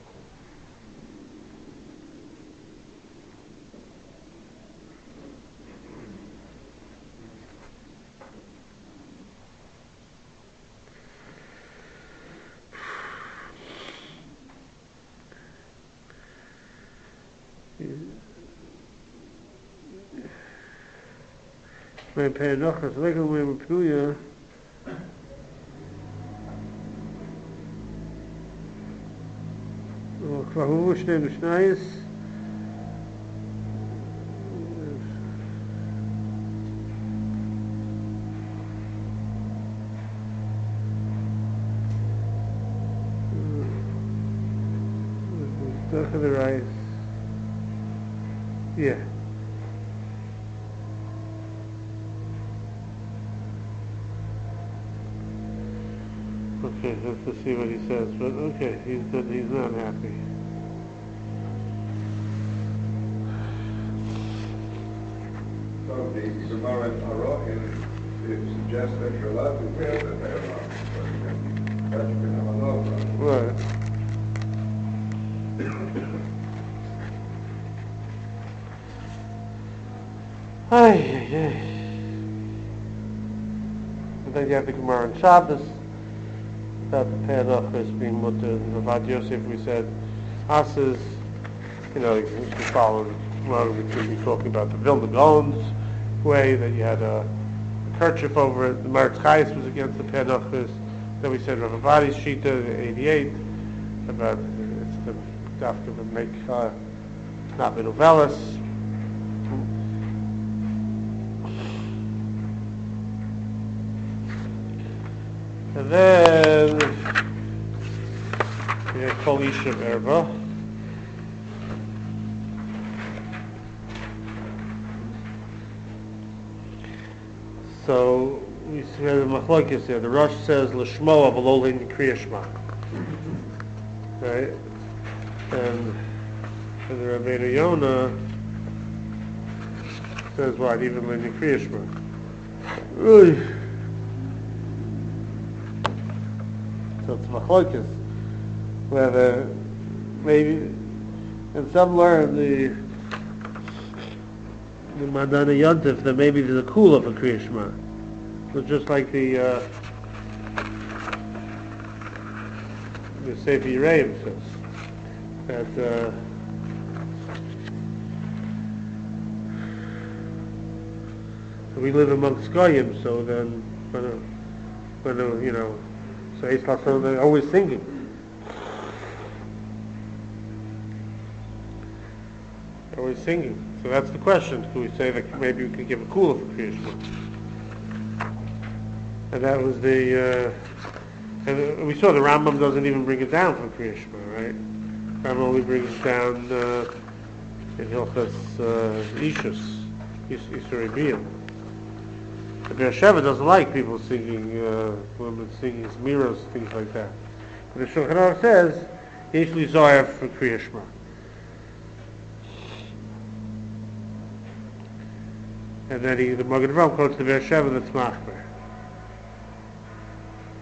My Pe'anochas, like a way of Pnuya. כבר הוא שני משנייס Look at the rice. Yeah. Okay, let's see what he says. But okay, he's not happy. So the Gemara in Arachim, it suggests that you're allowed to wear the paramount. That you can have a love. Right. Ay, ay, ay. And then you have the Gemara on Shabbos about the Pe'anochos being mutter. About Yosef, we said Asas, you follow. Well, we could be talking about the Vilna Gaon's way that you had a kerchief over it. The Maritz Chayes was against the Pe'anochos. Then we said Rav Avadi's Shita, the 88, about it's the Dafka that make not Menovelis. And then we have Kol Isha Erva. So we see the Machlokes here. The Rosh says L'shmoa v'lo lein Kriya Shema, right? And the Rabbeinu Yonah says what? Even lein Kriya Shema. So it's Machlokes, whether maybe, and some learn the Madana Yontif that maybe there's a kula for Kriya Shema. So just like the Sefer Yereim says that we live amongst Goyim, so then when so they're always singing. Always singing. So that's the question. Do we say that maybe we can give a kula for Kriya Shema? And that was and we saw the Rambam doesn't even bring it down for Kriya Shema, right? Rambam only brings it down in Hilchas Ishus, Yisrei Biyam. The Be'er Sheva doesn't like people singing, women singing Zmiros, things like that. But the Shulchan Aruch says, Yesh li Zohar for Kriya Shema. And then the Magen Avraham quotes the Be'er Sheva that's Machmer.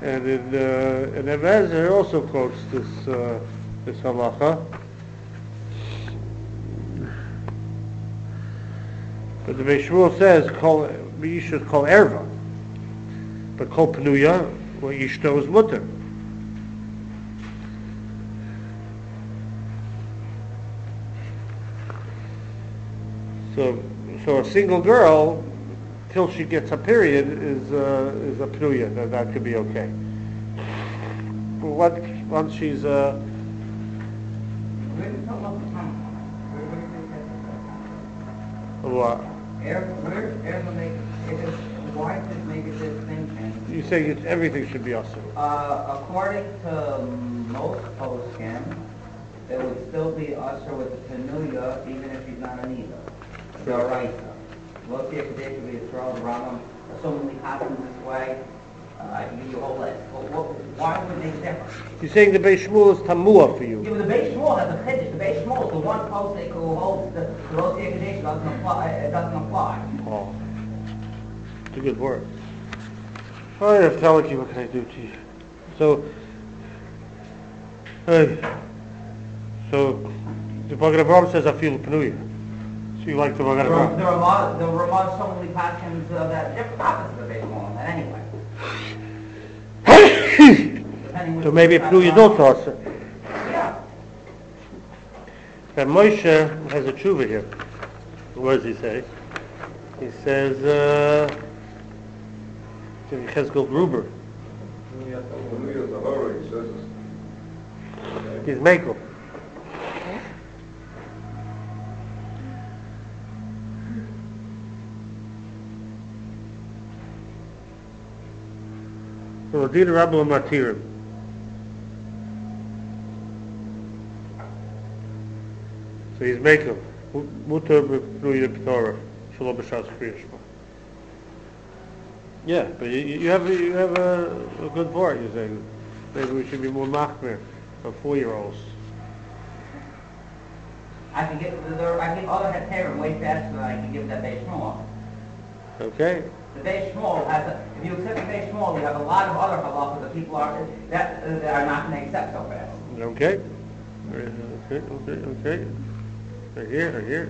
And Ibn Ezra also quotes this halacha. But the Beis Shmuel says, you should call erva. But kol pnuya, well, ishto is mutter. So a single girl, till she gets a period, is a pnuya. That could be okay. But once she's Where did the halacha come from? what? Why does it make a distinction? You say everything should be asur. According to most poskim, it would still be usher with the penuya, even if she's not an either. The Araisa. Look here, today could be a throw, the Rambam, assuming happens this way. I can give you a whole list. Why would it make a difference? You're saying the Beis Shmuel is tamua for you. Yeah, but the Beis Shmuel has a chiddush. The Beis Shmuel is the one postik who holds the Rosh Hashanah doesn't apply. It doesn't apply. Oh, it's a good word. All right, Teleki, what can I do to you? So the Bogad Avraham says I feel pnuya. So you like the Bogad Avraham? The Ramah so many passions that different opposites of the Beis Shmuel. And anyway. So maybe pnuya don't also. Yeah. And Moshe has a tshuva here. What does he say? He says, in Chezkel Gruber, Pnuya Tahara, he says, he's Mekel. So Adin Rabbi Matirim. So he's Mekel. Mutar b'pnuya b'torah. Shalom b'shas kriyashma. Yeah, but you have a good point. You're saying maybe we should be more machmir of 4-year-olds. I can give other heterim way faster than I can give that Beis Shmuel. Okay. The Beis Shmuel has if you accept the Beis Shmuel, you have a lot of other halachas that people are not going to accept so fast. Okay. Okay. Right here.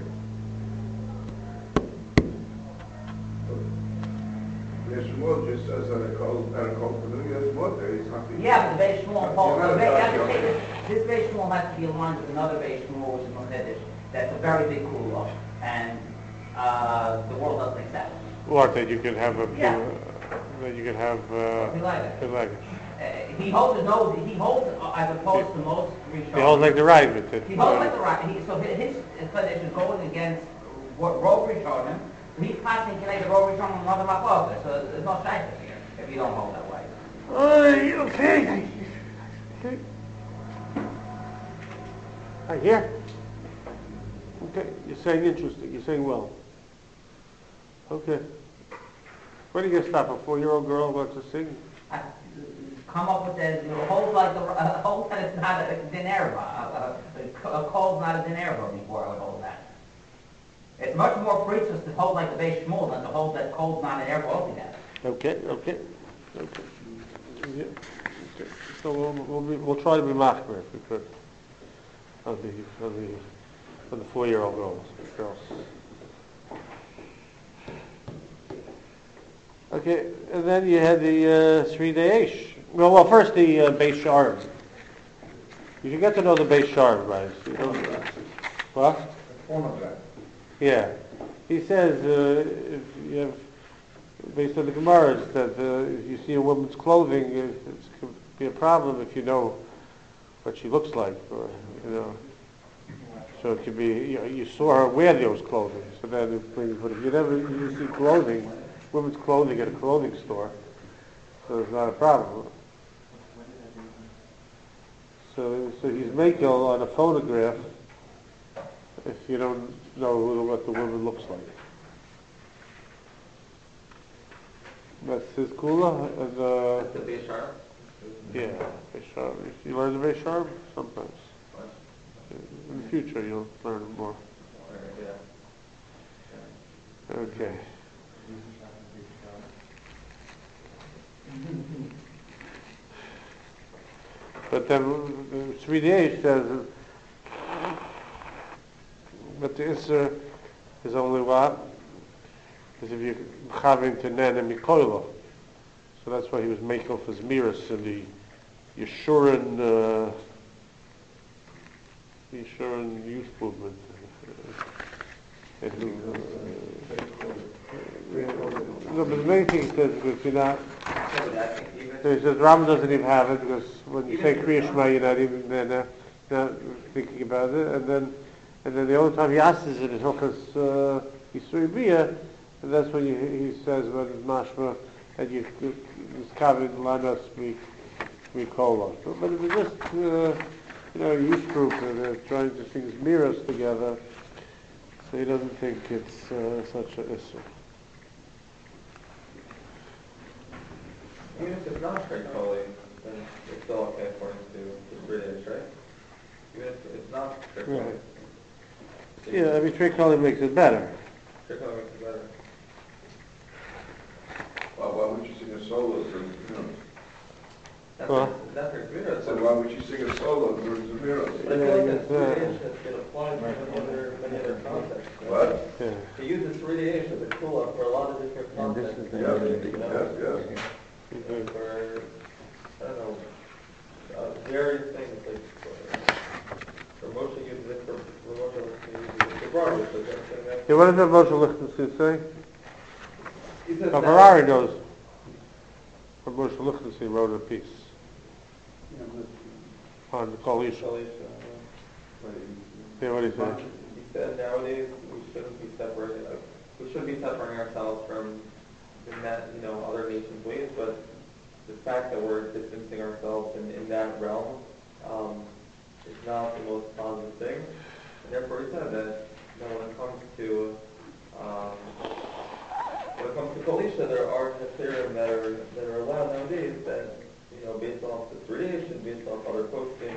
Beis Shmuel just says that a kol pnuya is mutter. He's not. Yeah, but the Beis Shmuel holds. You're not This Beis Shmuel has to be aligned with another Beis Shmuel, which is Mechadish. That's a very big kula, and the world doesn't accept it. What, that you can have a Yeah. that you can have Pilagish. He holds as opposed to most Rishonim. He holds like the right with it. He holds like the right. So his Mechadish is going against what Rov Rishonim. He's passing the Rov Rishonim another machlokas. So there's no shaykhs here if you don't hold that way. Okay. I hear. Okay, you're saying interesting. You're saying well. Okay. When are you going to stop? A 4-year-old girl wants to sing? Come up with that. Hold like the hold that it's not a dinerva. A cold's not a dinerva before I would hold that. It's much more preaches to hold like the Beis Shmuel than to hold that cold's not an erva altogether. Okay. Yeah. Okay. So we'll try to be machmer if we could on the 4-year-old girls. Okay, and then you had the Sridei Eish. Well, first the Beis Sharm. You should get to know the Beis Sharm, right? What? The form of that. Yeah. He says, if you have, based on the Gemara, that if you see a woman's clothing, it could be a problem if you know what she looks like, or, So it could be, you saw her wear those clothing. So then, but if you see clothing, women's clothing at a clothing store, so it's not a problem. So he's making on a photograph if you don't know what the woman looks like. That's his kula, and The Beis Sharm? yeah, Beis Sharm. You learn the Beis Sharm sometimes. In the future, you'll learn more. Okay. But then the 3D says but the Isser is only what? Is if you're having to nen and mikoilo. So that's why he was making off his miras in the Yeshurin youth movement. No, but the main thing he says is you're not. So he says Rambam doesn't even have it because when you say Kriya Shema, you're not even not thinking about it. And then the only time he asks it is Hilchas Yisrei Bia, and that's when he says when it's mashma and you discovered lanos mikola. But if it's just a youth group and they're trying to sing miras together, so he doesn't think it's such an issue. Even if it's not straight calling, then it's still okay according to the 3 days, right? Even if it's not straight calling. Right. Yeah, I mean, straight calling makes it better. Straight calling makes it better. Well, why would you sing a solo during the mirrors? That's for good. So why would you sing a solo during the mirrors? But I feel like that 3 days has been applied to many other contexts. Right? What? Yeah. To use the 3 days as a tool for a lot of different contexts. Yes, yes. For, I don't know, various things, like for Moshe uses it, for Moshe uses it for Barber, so that's something that... Yeah, what does that Moshe Lichtenstein say? He says Ferrari knows. But Moshe Lichtenstein wrote a piece on the Kol Isha. Yeah, what do you say? He said nowadays we shouldn't be separating, we should be separating ourselves from other nations' ways, but the fact that we're distancing ourselves in that realm is not the most positive thing. And therefore, he said that when it comes to Kol Isha, there are Hasidim that are allowed nowadays that based off the tradition, based off other posting,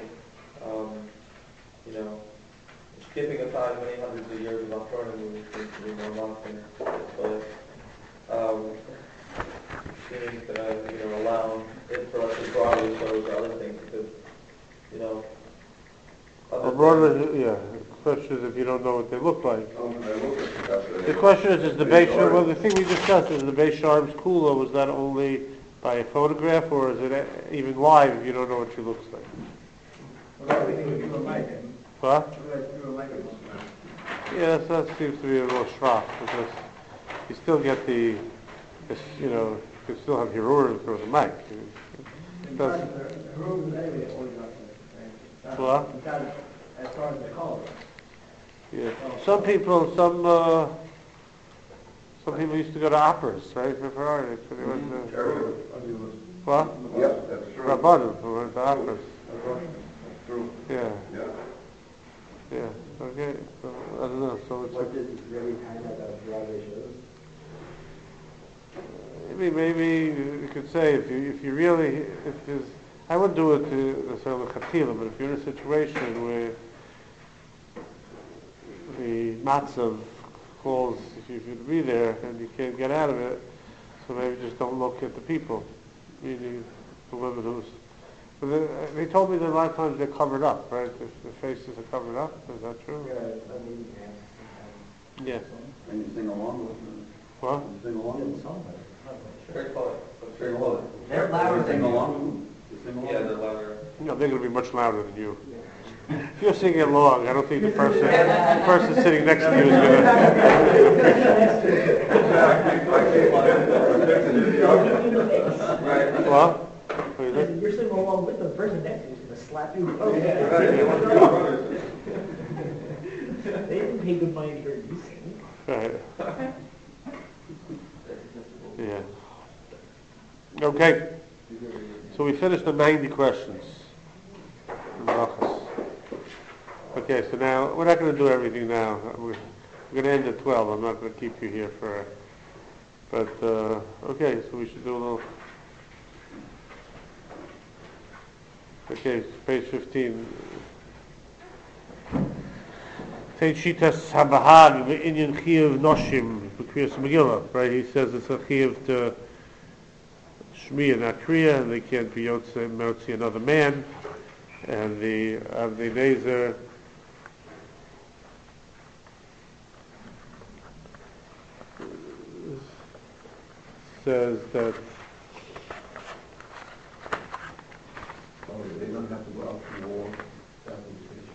skipping aside many hundreds of years of astronomy seems to be more lasting. But things that allow it for us to broadly shows other things because The question is if you don't know what they look like. The question is the Beis Sharm, well, the thing we discussed is the Beis Sharm's Kula, was that only by a photograph or is it even live if you don't know what she looks like? What? Yeah, that seems to be a little schwach because you still get you can still have Hirurim through the mic. What? As far as the color. Yeah. Some people used to go to operas, right? For Ferrari. That's what they went to. What? Yeah, that's true. Rabbanim who went to operas. True. Yeah. Yeah. Yeah. Okay. So, I don't know. So it's What is really kind of Broadway shows? maybe you could say if there's, I wouldn't do it to necessarily chatila, but if you're in a situation where the matzav calls if you should be there and you can't get out of it, so maybe just don't look at the people, meaning the women who's. But they told me that a lot of times they're covered up, right? The faces are covered up. Is that true? Yeah. And you sing along with them. What? You sing along with them. straight color. Straight color. They're louder than you. Yeah, they're louder. No, they're going to be much louder than you. If you're singing along, I don't think the person sitting next to you is going to. What? You're sitting along with the person next to you, who's going to slap you. They didn't pay good money to hear you sing. Right. Yeah. Okay. So we finished the 90 questions. Okay, so now, we're not going to do everything now. We're going to end at 12. I'm not going to keep you here for... But, okay, so we should do a little... Okay, page 15. Tate Shitas Habahag Inyan Chiyuv Noshim B'Kriyas Megillah, right? He says it's a Chiyuv to Shmiya, not Kriya, and they can't be Motzi another man. And the Nezer says that They don't have to go out to war. That was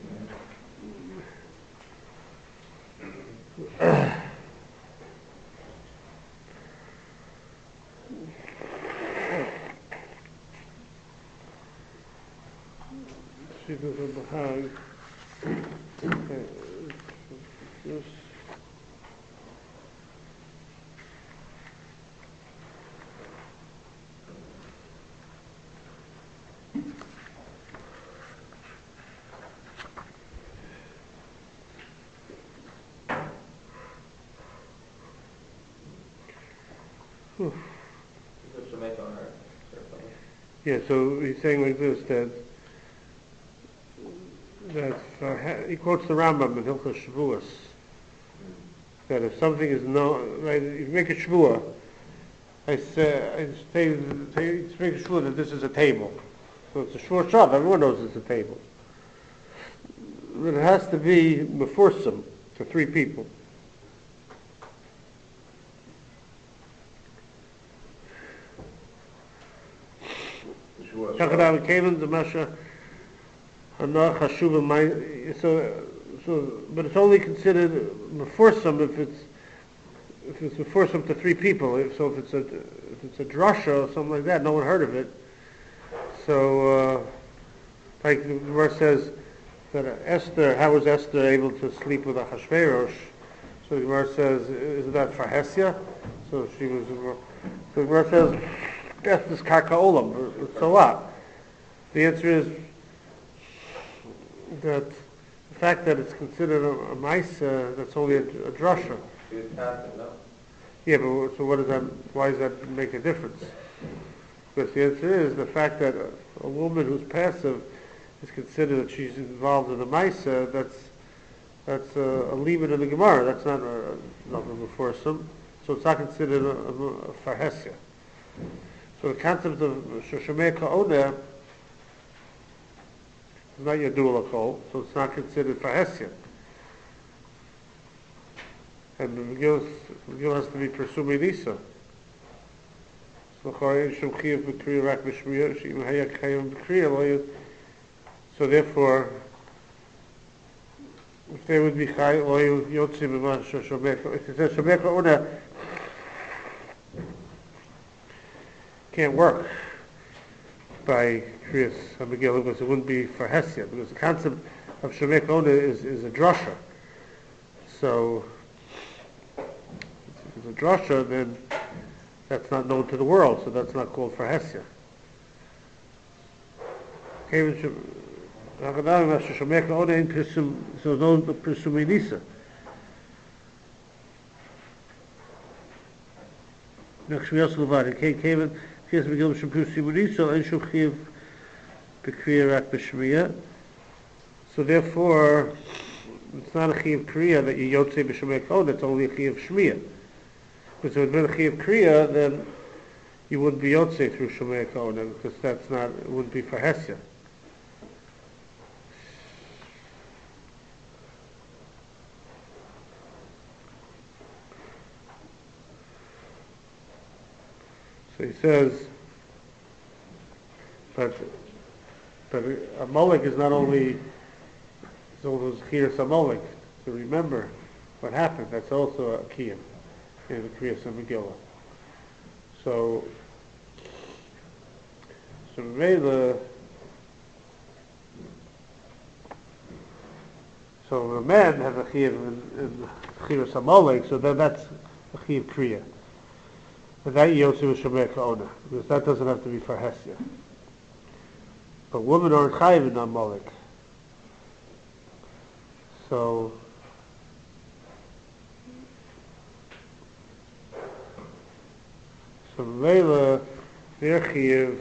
she doesn't have yes. Just to make on her. Yeah, so he's saying like this, that he quotes the Rambam in Hilchos Shavuos, that if something is known, right, if you make a Shavuah, I say make a Shavuah that this is a table. So it's a short shop, everyone knows it's a table. But it has to be mefursum to 3 people. Takadam Kalim the Masha Hanach Hashuva Mai. So, but it's only considered mefursum if it's mefursum to 3 people. If it's a drasha or something like that, no one heard of it. So, like the verse says that Esther, how was Esther able to sleep with Ahasuerus? So the verse says, isn't that for Hesia? So she was. So the verse says, Esther's karka olam. So what? The answer is that the fact that it's considered a maisa, that's only a drasha. She was passive, no? Yeah, but so what does that? Why does that make a difference? Because the answer is the fact that a woman who's passive is considered that she's involved in the maisa. That's a limit in the Gemara. That's not a mefursum. So it's not considered a farhesia. So the concept of shomei ka'odah is not yadul lakol, so it's not considered farhesia. And the Megillah has to be presuming nisa. So therefore, if they would be chay, if it says shomei ka'odah can't work by Kriyas HaMegillah because it wouldn't be for Hesia, because the concept of Shomei Ka'odah is a drasha. So, if it's a drasha, then that's not known to the world, so that's not called for Hesia. So no presuming nisa. Next we also levad. Kevin. So therefore, it's not a chiyav kriya that you yotze b'shomei ka'odah, it's only a chiyav shmiya. Because if it had been a chiyav kriya, then you wouldn't be yotze through shomei ka'odah, because that's not, it wouldn't be for Hesia. So he says, but a molek is not only those Kriyas HaMolek, to remember what happened, that's also a kiyam in the Kriyas HaMegillah. So Mela, so the man has a chiyuv in Kriyas HaMolek, so then that's a chiyuv kriya. But that Yosef is Shomei Ka'odah, because that doesn't have to be for Hesia. But women aren't chayiv in Amalek. So Mela, their chiyuv,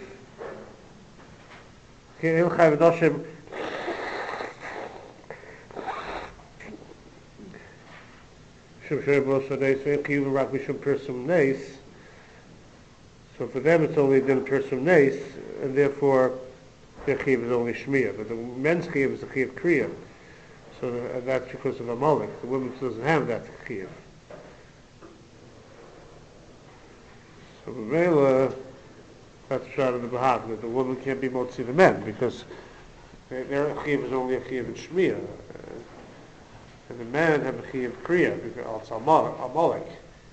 okay, chayiv Noshem. Shem Shem Bosa Neis, ve'en chiyuv rak mishum persum neis. So for them it's only a din of persum neis, and therefore their chiv is only shmiyah, but the men's chiv is a chiv kriya. So that's because of Amalek. The woman doesn't have that chiv. So B'meila, that's shot of the Bahag, that the woman can't be motzi the men, because their chiv is only a chiv in shmiyah. And the men have a chiv kriya, because it's Amalek.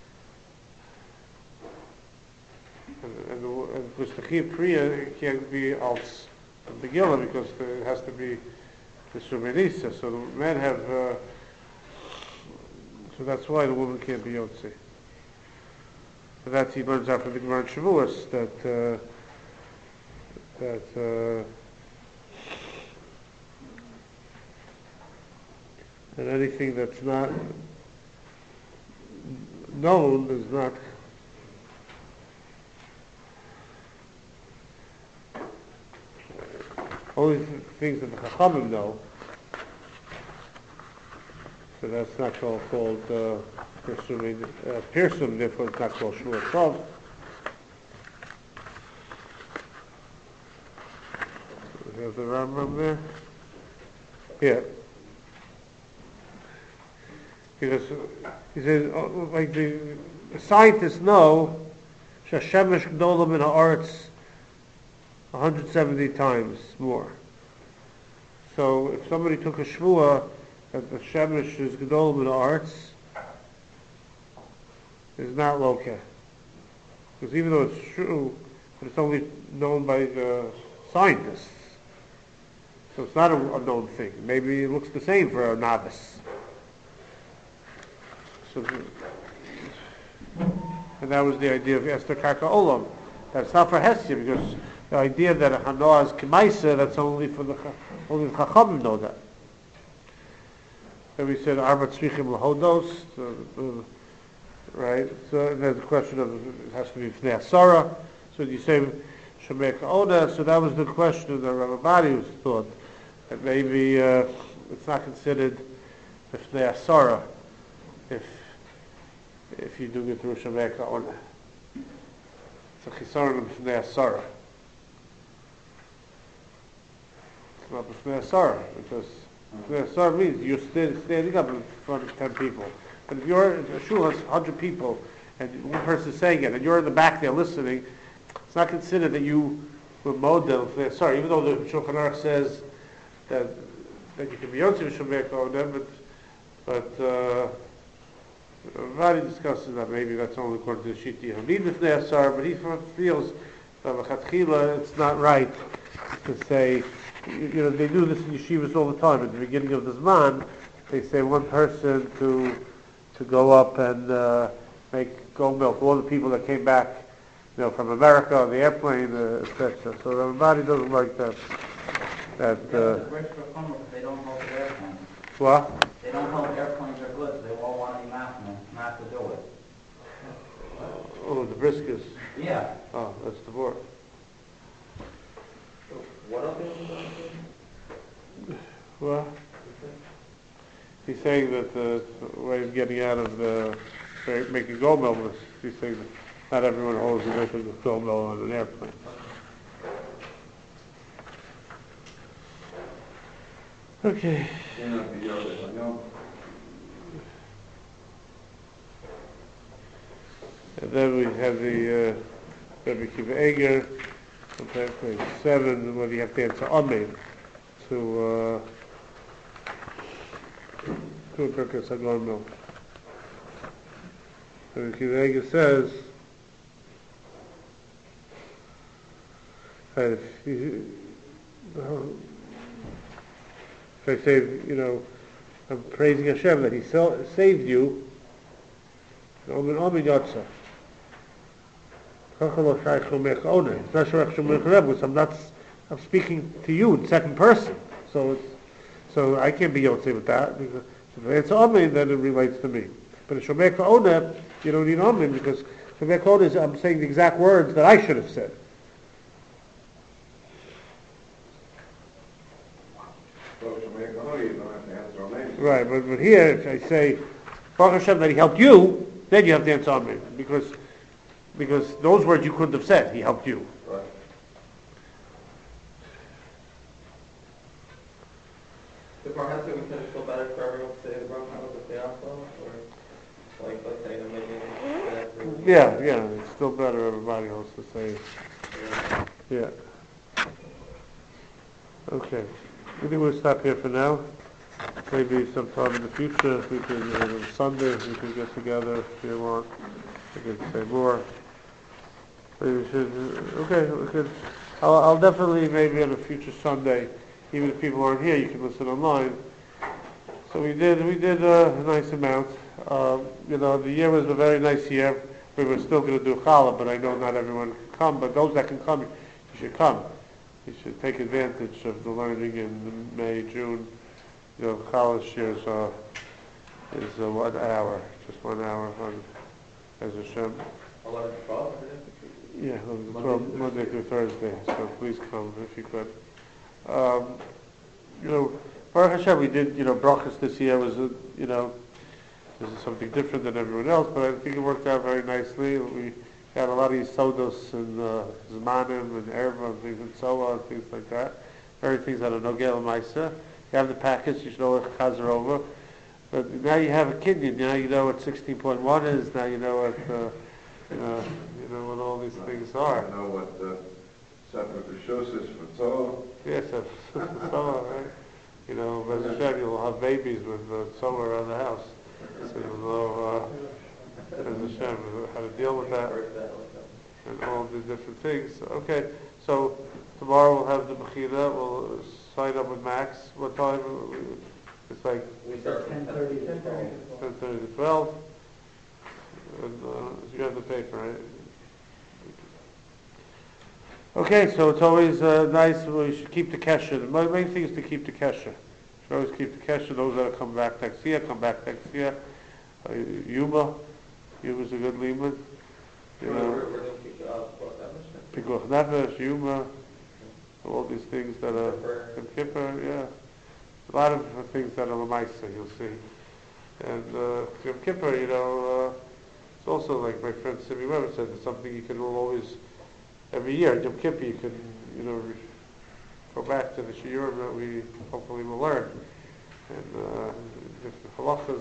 And because the chiv kriya can't be als Megillah, because it has to be the Shumenisa. So the men have, so that's why the woman can't be Yotzi. So that's, he learns out from the Gemara in Shavuos, that anything that's not known is not only things that the Chachamim know. So that's not called Pirsum, therefore it's not called Shmuel Tov. We have the Rambam there. Yeah. Because he says, like the scientists know, Shashemesh Gdolam in Haaretz 170 times more. So if somebody took a shvua that the shemesh is Gdolam in Haaretz, is not loka. Because even though it's true, but it's only known by the scientists. So it's not a known thing. Maybe it looks the same for a novice. So, and that was the idea of Esther Karka Olam. That's not for Hestia, because the idea that a Hanoah is Kemaisa, that's only the Chachamim know that. And we said Arba Tzrichim Lahodos, right? So there's the question of it has to be Fnei Asara. So you say Shemek Oda. So that was the question that Rabbi Badi thought that maybe it's not considered Fnei Asara if you do it through Shemek Oda. It's a Chisaron of Fnei Asara. It's not Fnei Asara, because Fnei Asara means you're standing up in front of 10 people. But if a shul has 100 people, and one person is saying it, and you're in the back there listening, it's not considered that you were model Fnei Asara, even though the Shulchan Aruch says that you can be Yotzi Shemek Oda, but Rari discusses that maybe that's only according to the Shiti Hamid B'fnei Asar, but he feels that L'chatchila it's not right to say, they do this in yeshivas all the time. At the beginning of the Zman, they say one person to go up and make gold milk. All the people that came back, from America on the airplane, etc. So everybody doesn't like that. They don't hold airplanes. What? They don't hold airplanes or goods. They all want to be not to do it. Oh, the briskers. Yeah. Oh, that's the board. What are they? Well, he's saying that the way of getting out of making gold milk is, he's saying that not everyone holds the making of gold milk on an airplane. Okay. And then we have the Rebbe Kiva Eger, on page 7, where you have to answer Amen to a Birkas Hagon milk. Rebbe Kiva Eger says that if I say, I'm praising Hashem that He saved you, Omen Yotza. I'm speaking to you in second person, so I can't be Yotze with that, because if it's Amen, then it relates to me. But in Shomer Ka'ona, you don't need Amen, because Shomer Ka'ona is, I'm saying the exact words that I should have said. Right, but here, if I say, Baruch Hashem, that He helped you, then you have to answer Amen, because those words you couldn't have said, He helped you. The Bar Hesed weekend is still better for everyone to say the Bar Hesed if they also, or like let's say the maybe. Yeah, it's still better, everybody else to say, yeah. Okay, I think we'll stop here for now. Maybe sometime in the future, if we could, on Sunday, if we could get together, if you want, we could say more. Maybe we should, okay, we could, I'll definitely, maybe on a future Sunday, even if people aren't here, you can listen online. So we did a nice amount. The year was a very nice year. We were still going to do challah, but I know not everyone can come. But those that can come, you should come. You should take advantage of the learning in May, June. Challah shares is 1 hour, just 1 hour on as Hashem. 11 to 12, yeah, Monday through Thursday. So please come if you could. Baruch Hashem, we did, brachas this year was, this is something different than everyone else, but I think it worked out very nicely. We had a lot of Yisodos and Zmanim and Erva and things and so on, things like that. Very things that are Nogel Maisa. You have the package, you should know what Chazer over. But now you have a Kinyan, now you know what 16.1 is, now you know what, what all these things are. I know what Sefer B'Shus is for Torah. Yes, that's Torah, right? Bez Hashem, you'll have babies with Torah around the house. So you'll know, Bez Hashem, how to deal with that and all the different things. Okay, so tomorrow we'll have the Bechira, we'll sign up with Max. What time? It's like we start 10:30 to 10:30 to 12. And you have the paper, right? Okay, so it's always nice. We should keep the kesher. The main thing is to keep the kesher. Should always keep the kesher. Those that come back next year, come back next year. Yuma's a good liman. We're going to keep Pikuach Nefesh, Yuma, all these things that are in Kippur, yeah. A lot of things that are Lamaisa, you'll see. And Yom Kippur, it's also like my friend Simi Weber said, it's something you can always, every year, Yom Kippur, you can, go back to the shiurim that we hopefully will learn. And different halachas,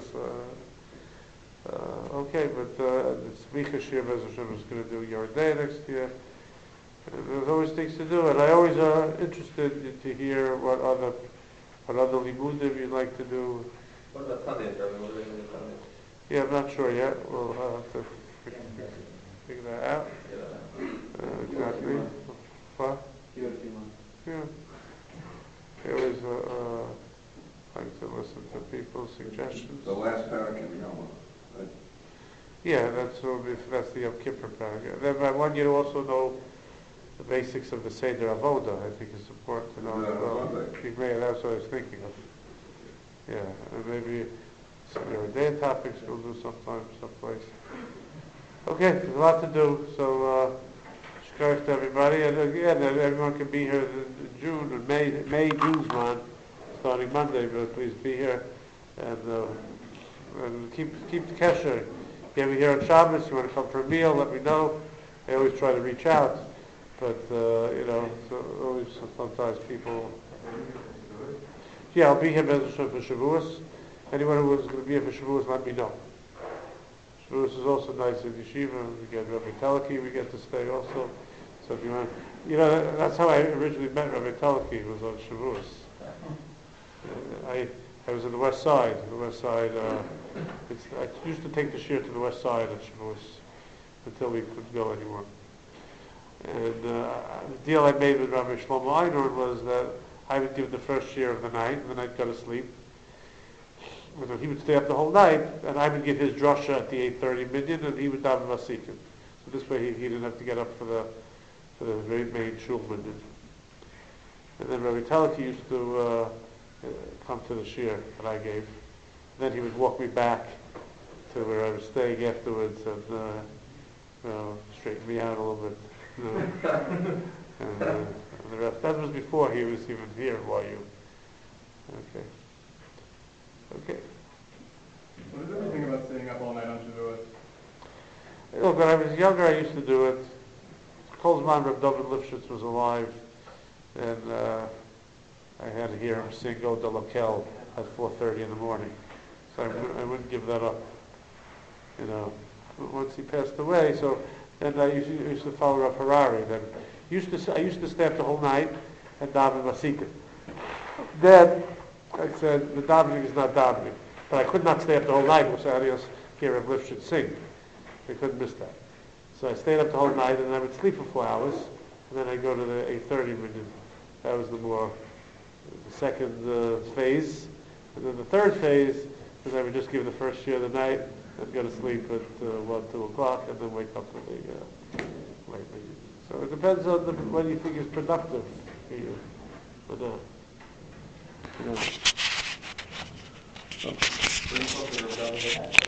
okay, but the Smicha Shir Bez Hashem is going to do Yordei next year. And there's always things to do, and I always are interested to hear what other limudim you'd like to do. What about Sundays, Rabbi? What are we going to do Sundays? Yeah, I'm not sure yet. We'll have to figure that out. Exactly. What? Yeah. I always like to listen to people's suggestions. The last parak in Yom. Right? Yeah, that's the Yom Kippur parak. Then I want you to also know the basics of the Seder Avoda. I think it's important to know as well. That's what I was thinking of. Yeah, and maybe some day topics we'll do someplace. Okay, there's a lot to do, so shkar to everybody. And again, everyone can be here in June, or May, June's month, starting Monday, but please be here. And keep the kesher. If you're ever here on Shabbos, you want to come for a meal, let me know. I always try to reach out. But, so always sometimes people... Yeah, I'll be here for Shavuos. Anyone who is going to be here for Shavuos, let me know. Shavuos is also nice in Yeshiva. We get Rabbi Teleki, we get to stay also. So if you want... that's how I originally met Rabbi Teleki, was on Shavuos. I was in the west side. I used to take the shir to the west side of Shavuos until we couldn't go anymore. And the deal I made with Rabbi Shlomo Einhorn was that I would give the first shir of the night, and then I'd go to sleep. And then he would stay up the whole night, and I would give his drasha at the 8:30 minyan, and he would daven vasikin. So this way he didn't have to get up for the main shul minyan. And then Rabbi Teleki used to come to the shir that I gave. And then he would walk me back to where I was staying afterwards and straighten me out a little bit. And the rest. That was before he was even here at YU. Okay. What does everything about staying up all night on Shavuos? Look, when I was younger, I used to do it. Kolzman Reb David Lifshitz was alive, and I had to hear him sing "O de Lakel." at 4:30 in the morning. So I wouldn't give that up. Once he passed away, so then I used to follow Rav Harari. Then I used to stay up the whole night and daven Masika. Then I said the davening is not davening, but I could not stay up the whole night because I else hear Rav Lifshitz sing. I couldn't miss that. So I stayed up the whole night, and I would sleep for 4 hours, and then I'd go to the 8:30 minyan. That was the second phase. And then the third phase is I would just give the first share of the night, and go to sleep at 1, 2 o'clock, and then wake up for the late minyan. So it depends on what you think is productive for you. But Bring something about it.